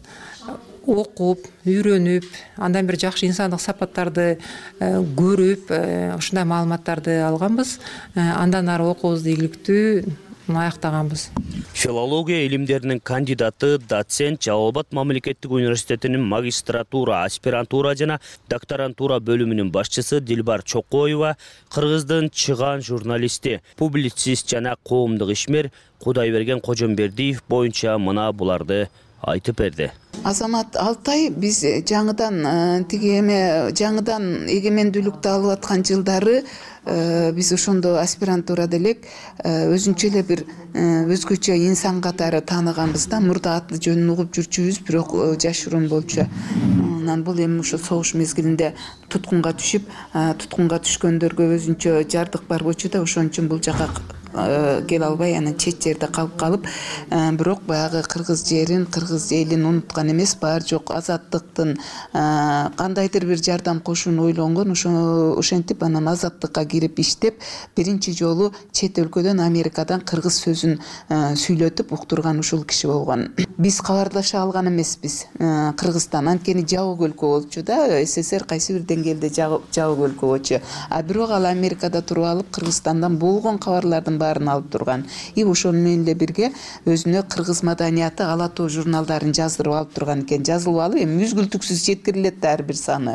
Speaker 6: окуп, үйрөнүп, андан бир жакшы инсандык сапаттарды көрүп, ушундай маалыматтарды алганбыз. Андан ары окуубузду ийгиликтүү аяктаганбыз.
Speaker 11: Филология илимдеринин кандидаты, доцент, Жалал Абад мамлекеттик университетинин магистратура, аспирантура жана докторантура бөлүмүнүн башчысы Дилбар Чокоева Кыргыздын чыган журналисти, публицист жана коомдук ишмер Кудайберген Кожомбердиев боюнча мына буларды айтып берди.
Speaker 14: Азамат Алтай биз жаңыдан тиги эме жаңыдан эгемендүүлүктү алып аткан жылдары биз ошондо аспирантурада элек өзүнчө эле бир өзгөчө инсан катары тааныганбыз да. Мурда аты жөнүн угуп жүрчүбүз, бирок жашыруун болчу. Анан бул эми ошо согуш мезгилинде туткунга түшүп, туткунга түшкөндөргө өзүнчө жардык бар болчу да, ошон үчүн бул жака келе албай анан чет жерде калып калып, бирок баягы кыргыз жерин, кыргыз элин унуткан эмес, бар жок азаттыктын кандайдыр бир жардам кошууну ойлонгон. Ошо ошентип анан азаттыкка кирип иштеп, биринчи жолу чет өлкөдөн, Америкадан кыргыз сөзүн сүйлөтүп уктурган ушул киши болгон. Биз кабардаша алган эмеспиз Кыргызстан, анткени жабык өлкө болчу да, С С Р кайсы бир деңгээлде жабык өлкө болчу. А бирок ал Америкада туруп алып, Кыргызстандан болгон кабарлардын баарын алып турган. И ошол менен эле бирге өзүнө кыргыз маданияты Ала тоо журналдарын жаздырып алып турган экен. Жазылып алып, эми үзгүлтүксүз жеткирилет да ар бир саны.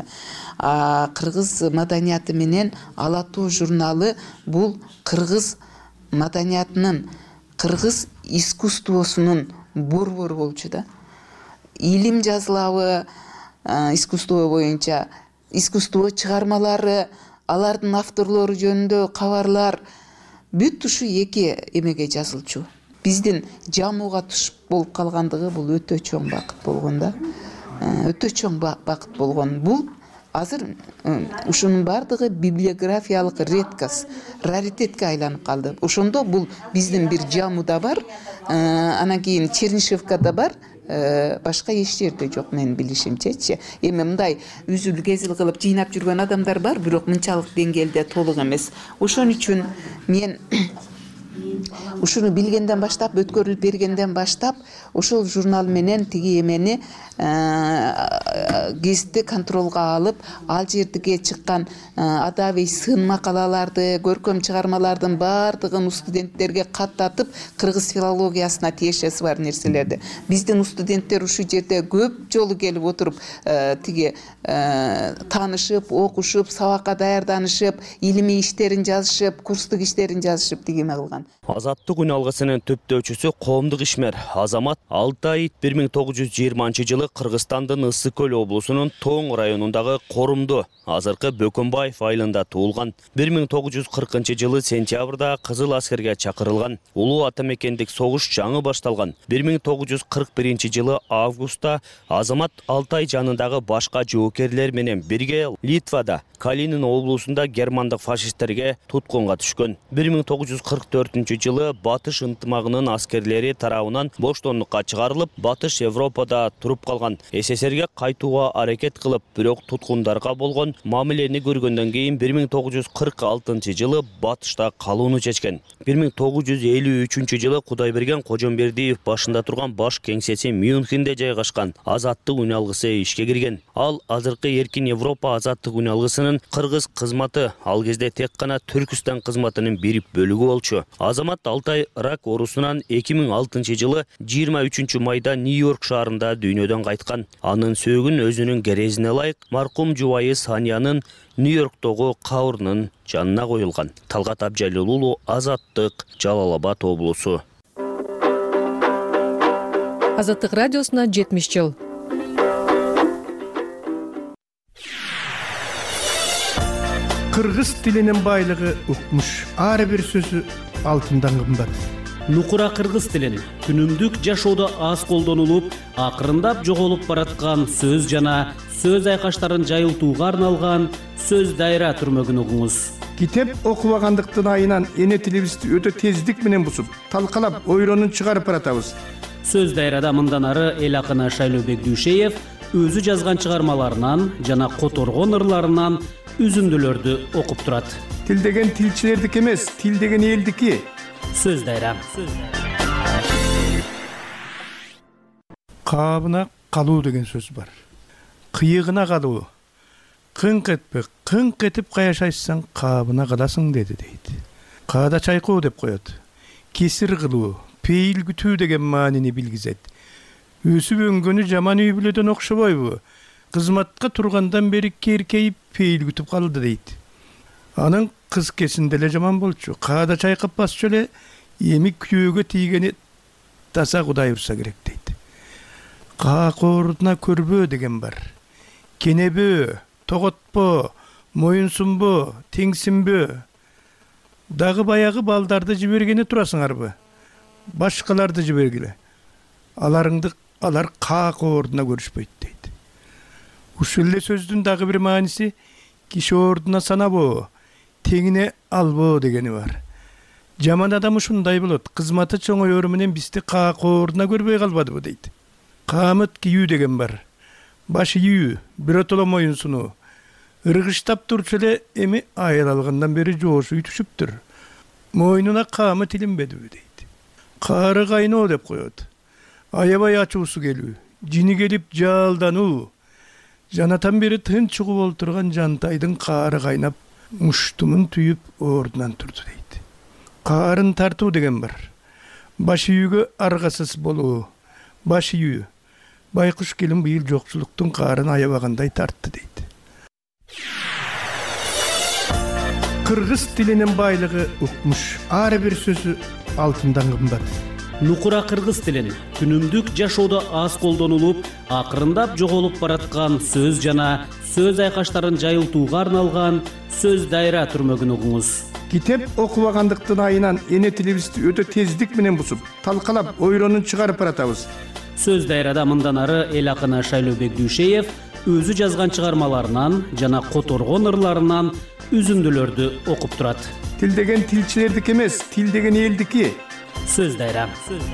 Speaker 14: А кыргыз маданияты менен Ала тоо журналы бул кыргыз маданиятынын, кыргыз искусствосунун борбору болчу да. Илим жазылабы искусство боюнча, искусство чыгармалары, алардын авторлору жөнүндө кабарлар бүт ушу эки эмеге жазылчу. Биздин жамууга туш болуп калгандыгы бул өтө чоң бакыт болгон да. Өтө чоң бакыт болгон. Бул азыр ушунун бардыгы библиографиялык редкость, раритетке айланып калды. Ошондо бул биздин бир жамууда бар, анан кийин Чернышевкада бар, башка эч жерде жок менин билишимчечи. Эми мындай үзүл кезил кылып жыйнап жүргөн адамдар бар, бирок мынчалык деңгээлде толук эмес. Ошон үчүн мен ушуну билгенден баштап, өткөрүлүп бергенден баштап, ошол журнал менен тиги эмени гезитти контролго алып, ал жердеги чыккан адабий сын макалаларды, көркөм чыгармалардын баардыгын студенттерге каттатып, кыргыз филологиясына тиешеси бар нерселерди. Биздин студенттер ушул жерде көп жолу келип отуруп, тиги таанышып, окушуп, сабакка даярданышып, илимий иштерин жазышып, курстук иштерин жазышып тиги эме кылган.
Speaker 11: Азаттык үн алгысынын төптөөчүсү коомдук ишмер Азамат Алтай бир миң тогуз жүз жыйырманчы жылы Кыргызстандын Ысык көл облусунун Тоң районундагы Корумду, азыркы Бөкөнбаев айылында туулган. бир миң тогуз жүз кыркынчы жылы сентябрда Кызыл аскерге чакырылган. Улуу ата мекендик согуш жаңы башталган. бир миң тогуз жүз кырк биринчи жылы августта Азамат Алтай жанындагы башка жоокерлер менен бирге Литвада Калинин облусунда германдык фашисттерге туткунга түшкөн. бир миң тогуз жүз кырк төртүнчү үчүнчү жылы Батыш ынтымагынын аскерлери тарабынан боштондукка чыгарылып, Батыш Европада туруп калган. СССРге кайтууга аракет кылып, бирок туткундарга болгон мамилени көргөндөн кийин бир миң тогуз жүз кырк алтынчы жылы Батышта калууну чечкен. бир миң тогуз жүз элүү үчүнчү жылы Кудайберген Кожомбердиев башында турган баш кеңсеси Мюнхенде жайгашкан Азаттык уналгысы ишке кирген. Ал азыркы Эркин Европа Азаттык уналгысынын кыргыз кызматы, ал кезде тек гана Түркүстан кызматынын бир бөлүгү болчу. Азамат Алтай рак оорусунан эки миң алтынчы жылы жыйырма үчүнчү майда Нью-Йорк шаарында дүйнөдөн кайткан. Анын сөөгүн өзүнүн керезине ылайык маркум жубайы Саниянын Нью-Йорктогу кабрынын жанына коюлган. Талгат Абжалил уулу, Азаттык, Жалал Абад облусу.
Speaker 10: Азаттык радиосуна жетимиш жыл.
Speaker 7: Кыргыз тилинин байлыгы укмуш. Ар бир сөзү алтындан кымбат.
Speaker 17: Нукура кыргыз тилин күнүмдүк жашоодо аз колдонулуп, акырындап жоголуп бараткан сөз жана сөз айкаштарын жайылтууга арналган сөз дайра түрмөгүн угуңуз.
Speaker 7: Китеп окубагандыктын айынан эне тилибизди өтө тездик менен бусуп, талкалап, ойронун чыгарып баратабыз.
Speaker 17: Сөз дайрада мындан ары эл акыны Шайлообек Дүйшеев өзү жазган чыгармаларынан жана которгон ырларынан үзүндүлөрдү окуп турат.
Speaker 7: Тил деген тилчилердики эмес, тил деген элдики.
Speaker 17: Сөз дайра.
Speaker 7: Кабына калуу деген сөз бар. Кыйыгына калуу. Кыңк этпе, кыңк этип каяшайсаң, кабына каласың деди дейт. Каада чайкоо деп коет. Кесир кылуу, пейил күтүү деген маанини билгизет. Өсүп өнгөнү жаман үй бүлөдөн окшобойбу? Кызматка тургандан бери керкейип пейил күтүп калды дейт. Анын кыз кесинде эле жаман болчу. Каада чайкап басчу эле, эми күйөөгө тийгени таза Кудай урса керек дейт. Каакоордуна көрбөө деген бар. Кенебөө, тоготпо, моюнсунбо, теңсинбөө. Дагы баягы балдарды жибергени турасыңарбы? Башкаларды жибергиле. Аларыңды алар каакоордуна көрүшпөйт дейт. Ушул эле сөздүн дагы бир мааниси киши ордуна санабоо, теңине албоо дегени бар. Жаман адам ушундай болот. Кызматы чоңоёру менен бизди каакоордуна көрбөй калбадыбы дейт. Каамыт кийүү деген бар. Баш ийүү, биротоло моюнсунуу. Ыргыштап турчу эле эми айыл алгандан бери жоошуй түшүптүр. Мойнуна каамыт илинбедиби дейт. Каары кайноо деп коет. Аябай ачуусу келүү, жини келип жалдануу. Жанатан бери тынч угуп олтурган Жантайдын каары кайнап, муштумун түйүп ордунан турду дейт. Каарын тартуу деген бар. Баш үйгө аргасыз болуу. Баш үйү. Байкуш келин быйыл жокчулуктун каарын аябагандай тартты дейт. Кыргыз тилинин байлыгы укмуш. Ар бир сөзү алтындан кымбат.
Speaker 17: Нукура кыргыз тилин күнүмдүк жашоодо аз колдонулуп, акырындап жоголуп бараткан сөз жана сөз айкаштарын жайылтууга арналган сөз дайра түрмөгүн угуңуз.
Speaker 7: Китеп окубагандыктын айынан эне тилибизди өтө тездик менен бусуп, талкалап, ойронун чыгарып баратабыз.
Speaker 17: Сөз дайрада мындан ары эл акыны Шайлообек Дүйшеев өзү жазган чыгармаларынан жана которгон ырларынан үзүндүлөрдү окуп турат.
Speaker 7: Тил деген тилчилердики эмес, тил деген элдики.
Speaker 17: Сөз дайра.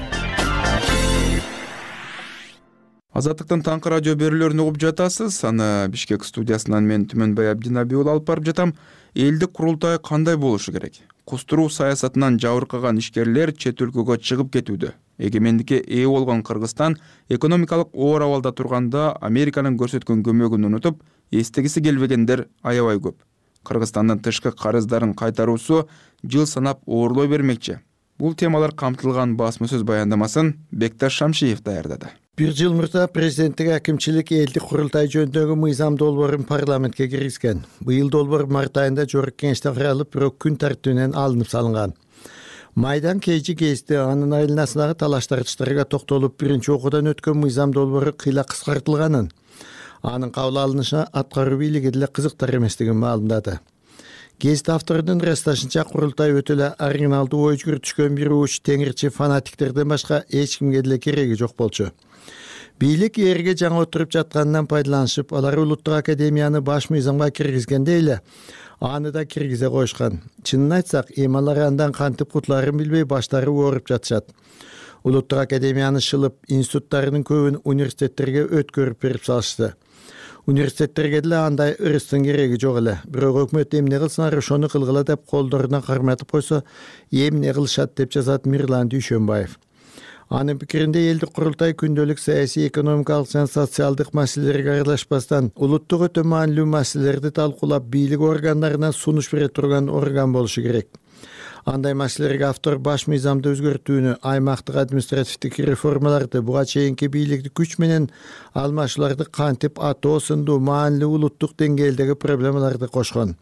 Speaker 2: Азаттыктын таңкы радио берүүлөрүн угуп жатасыз. Аны Бишкек студиясынан мен Түмөнбай Абдинабий уулу алып барып жатам. Элдик курултай кандай болушу керек? Кустуруу саясатынан жабыркаган ишкерлер чет өлкөгө чыгып кетүүдө. Эгемендикке ээ болгон Кыргызстан экономикалык оор абалда турганда Американын көрсөткөн көмөгүн унутуп, эстегиси келбегендер аябай көп. Кыргызстандын тышкы карыздарын кайтаруусу жыл санап оорлой бермекчи. Бул темалар камтылган басма сөз баяндамасын Бекташ Шамшиев даярдады.
Speaker 18: Бир жыл мурда президенттик акимчилик элдик курултай жөнүндөгү мыйзам долбоорун парламентке киргизген. Быйыл долбоор март айында жогорку кеңештен каралып, бирок күн тартибинен алынып салынган. Майдан кейжи кезде анын айланасындагы талаш-тартыштарга токтолуп, биринчи окуудан өткөн мыйзам долбоору кыйла кыскартылганын, анын кабыл алынышына аткаруу бийлиги деле кызыктар эместигин маалымдады. Гезит авторунун ырасташынча, курултай өтө эле оригиналдуу ой жүгүртүшкөн бир уч теңирчи фанатиктерден башка эч кимге деле кереги жок болчу. бийлик эрге жаңы отуруп жатканынан пайдаланышып, алар улуттук академияны баш мыйзамга киргизгенде эле аны да киргизе коюшкан. Чынын айтсак, эми алар андан кантип кутулаарын билбей баштары ооруп жатышат. Улуттук академияны шылып, институттарынын көбүн университеттерге өткөрүп берип салышты. Университеттерге деле андай ырыстын кереги жок эле. Бирок өкмөт эмне кылсыңар ошону кылгыла деп колдоруна карматып койсо, эмне кылышат деп жазат Мирлан Дүйшөнбаев. Анын пикиринде элдик курултай күндөлүк саясий, экономикалык жана социалдык маселелерге аралашпастан улуттук өтө маанилүү маселелерди талкуулап, бийлик органдарына сунуш бере турган орган болушу керек. Андай маселелерге автор баш мыйзамды өзгөртүүнү, аймактык административдик реформаларды, буга чейинки бийликти күч менен алмашууларды кантип атоо сындуу маанилүү улуттук деңгээлдеги проблемаларды кошкон.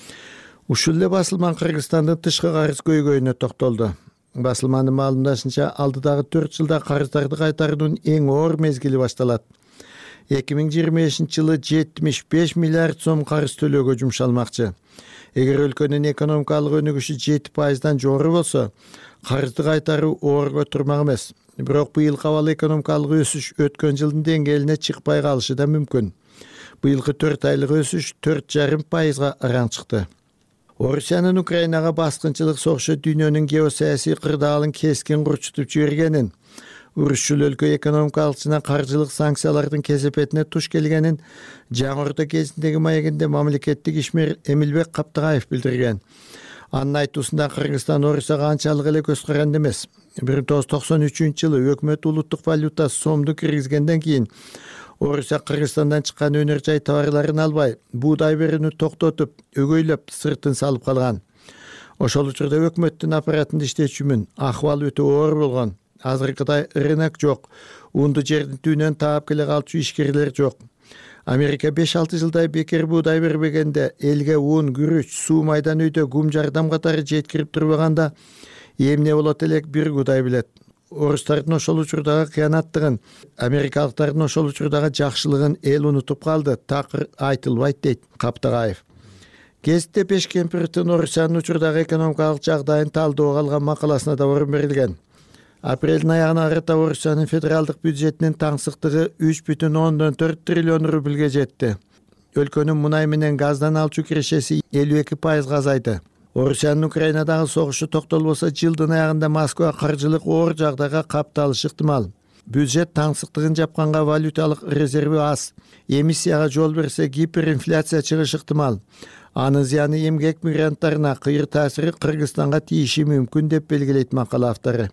Speaker 18: Ушул эле басылман Кыргызстандын тышкы карыз көйгөйүнө токтолду. Басылманын маалымдашынча, алдыдагы төрт жылда карыздарды кайтаруунун эң оор мезгили башталат. эки миң жыйырма бешинчи жылы жетимиш беш миллиард сом карыз төлөөгө жумшалмакчы. Эгер өлкөнүн экономикалык өнүгүшү жети пайыздан жогору болсо, карызды кайтаруу оорго турмак эмес. Бирок быйыл кабал экономикалык өсүш өткөн жылдын деңгээлине чыкпай калышы да мүмкүн. Быйылкы төрт айлык өсүш төрт жарым пайызга араң чыкты. Орусиянын Украинага баскынчылык согушу дүйнөнүн геосаясий кырдаалын кескин курчутуп жибергенин, урушчул өлкө экономикалык жана каржылык санкциялардын кесепетине туш келгенин Жаңы Орто кезиндеги маегинде мамлекеттик ишмер Эмилбек Каптыгаев билдирген. Анын айтуусунда Кыргызстан Орусияга анчалык эле көз каранды эмес. бир миң тогуз жүз токсон үчүнчү жылы өкмөт улуттук валюта сомду киргизгенден кийин Орусия Кыргызстандан чыккан өнөр жай товарларын албай, буудай берүүнү токтотуп, өгөйлөп сыртын салып калган. Ошол учурда өкмөттүн аппаратында иштечүмүн, ахыбал өтө оор болгон. Азыркыдай рынок жок, унду жердин түбүнөн таап келе калчу ишкерлер жок. Америка беш алты жылдай бекер буудай бербегенде, элге ун, күрүч, суу майдан үйдө гум жардам катары жеткирип турбаганда, эмне болот элек бир Кудай билет. Орустардын ошол учурдагы кыянаттыгын, америкалыктардын ошол учурдагы жакшылыгын эл унутуп калды, такыр айтылбайт дейт Каптыгаев. Гезитте Пешкемпировдун Орусиянын учурдагы экономикалык жагдайын талдоого алган макаласына да орун берилген. Апрелдин аягына карата Орусиянын федералдык бюджетинин таңсыктыгы үч бүтүн ондон төрт триллион рубльге жетти. Өлкөнүн мунай менен газдан алчу кирешеси элүү эки пайызга азайды. Орусиянын Украинадагы согушу токтолбосо, жылдын аягында Москва каржылык оор жагдайга капталышы ыктымал. Бюджет таңсыктыгын жапканга валюталык резерви аз. Эмиссияга жол берсе, гиперинфляция чыгышы ыктымал. Анын зыяны эмгек мигранттарына, кыйыр таасири Кыргызстанга тийиши мүмкүн деп белгилейт макала автору.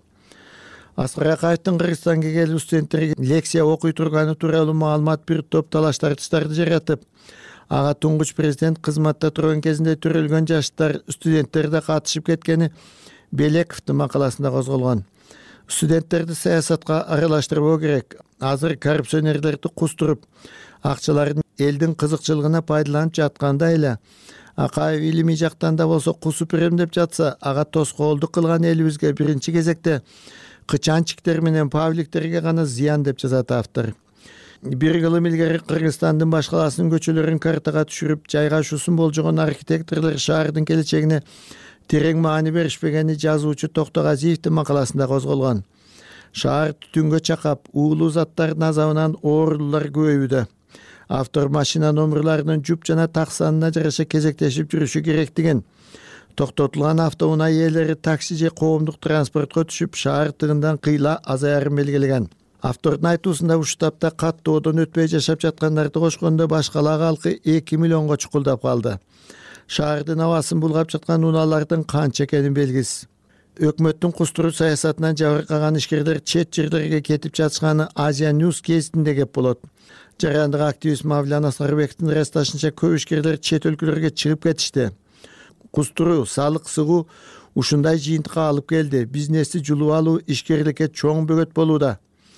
Speaker 18: Аскар Акаевдин Кыргызстанга келип студенттерге лекция окуй турганы тууралуу маалымат бир топ талаш тартыштарды жаратып, ага туңгуч президент кызматта турган кезинде төрөлгөн жаштар студенттер да катышып кеткени Белековдун макаласында козголгон. Студенттерди саясатка аралаштырбоо керек. Азыр коррупционерлерди кустуруп, акчаларын элдин кызыкчылыгына пайдаланып жатканда эле Акаев илимий жактан да болсо кусуп берем деп жатса, ага тоскоолдук кылган элибизге биринчи кезекте кычанчиктер менен павликтерге гана зыян деп жазат автор. Бир кылым илгери Кыргызстандын баш каласынын көчөлөрүн картага түшүрүп, жайгашуусун болжогон архитекторлор шаардын келечегине терең маани беришпегени жазуучу Токтогазиевдин макаласында козголгон. Шаар түтүнгө чакап, уулуу заттардын азабынан оорулуулар көбөйүүдө. Автор машина номерларынын жуп жана так санына жараша кезектешип жүрүшү керектигин, токтотулган автоунаа ээлери такси же коомдук транспортко түшүп, шаар тыгындан кыйла азаярын белгилеген. Автордун айтуусунда ушул тапта каттоодон өтпөй жашап жаткандарды кошкондо баш кала калкы эки миллионго чукулдап калды. Шаардын абасын булгап жаткан унаалардын канча экени белгисиз. Өкмөттүн кустуруу саясатынан жабыркаган ишкерлер чет жерлерге кетип жатышканы Азия Ньюс кезинде кеп болот. Жарандык активист Мавлян Асарбековдун расташынча көп ишкерлер чет өлкөлөргө чыгып кетишти. Кустуруу, салык сыгуу ушундай жыйынтыкка алып келди. Бизнести жулуп алуу ишкерликке чоң бөгөт болууда.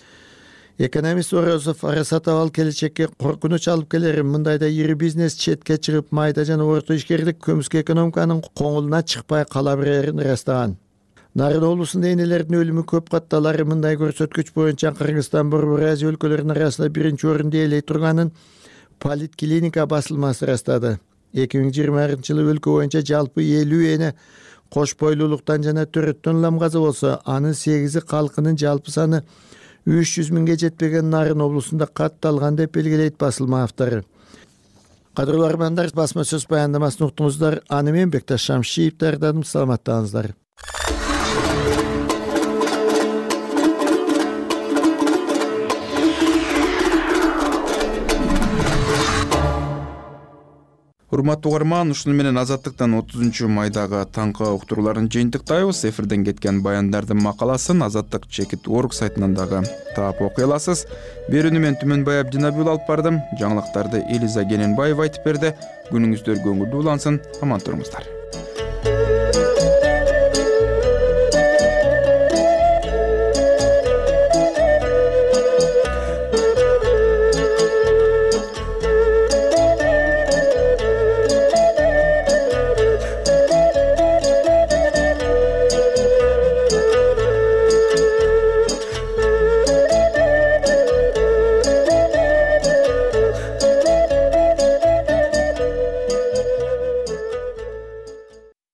Speaker 18: Экономист Орозов Арасатабал келечекке коркунуч алып келерин, мындайда ири бизнес четке чыгып, майда жана орто ишкерлик көмүскө экономиканын коңулуна чыкпай кала берерин ырастаган. Нарын облусунда энелердин өлүмү көп катталары мындай көрсөткүч боюнча Кыргызстан Борбор Азия өлкөлөрүнүн арасында биринчи орунду ээлей турганын Политклиника басылмасы ырастады. эки миң жыйырма экинчи жылы өлкө боюнча жалпы элүү эне кош бойлуулуктан жана төрөттөн ламгазы болсо, анын сегизи калкынын жалпы саны үч жүз миңге жетпеген Нарын облусунда катталган деп белгилейт басылма автору. Кадырлуу армандар, басма сөз баяндамасын уктуңуздар. Аны мен Бекташ Шамшиев даярдадым. Саламаттаңыздар.
Speaker 2: Урматтуу угарман, ушуну менен Азаттыктан отузунчу майдагы таңкы уктурууларын жыйынтыктайбыз. Эфирден кеткен баяндардын макаласын Азаттык чекит орг сайтынан дагы таап окуй аласыз. Берүүнү мен Түмөнбай Абдинабиул алып бардым. Жаңылыктарды Элиза Гененбаева айтып берди. Күнүңүздөр көңүлдүү улансын. Аман туруңуздар.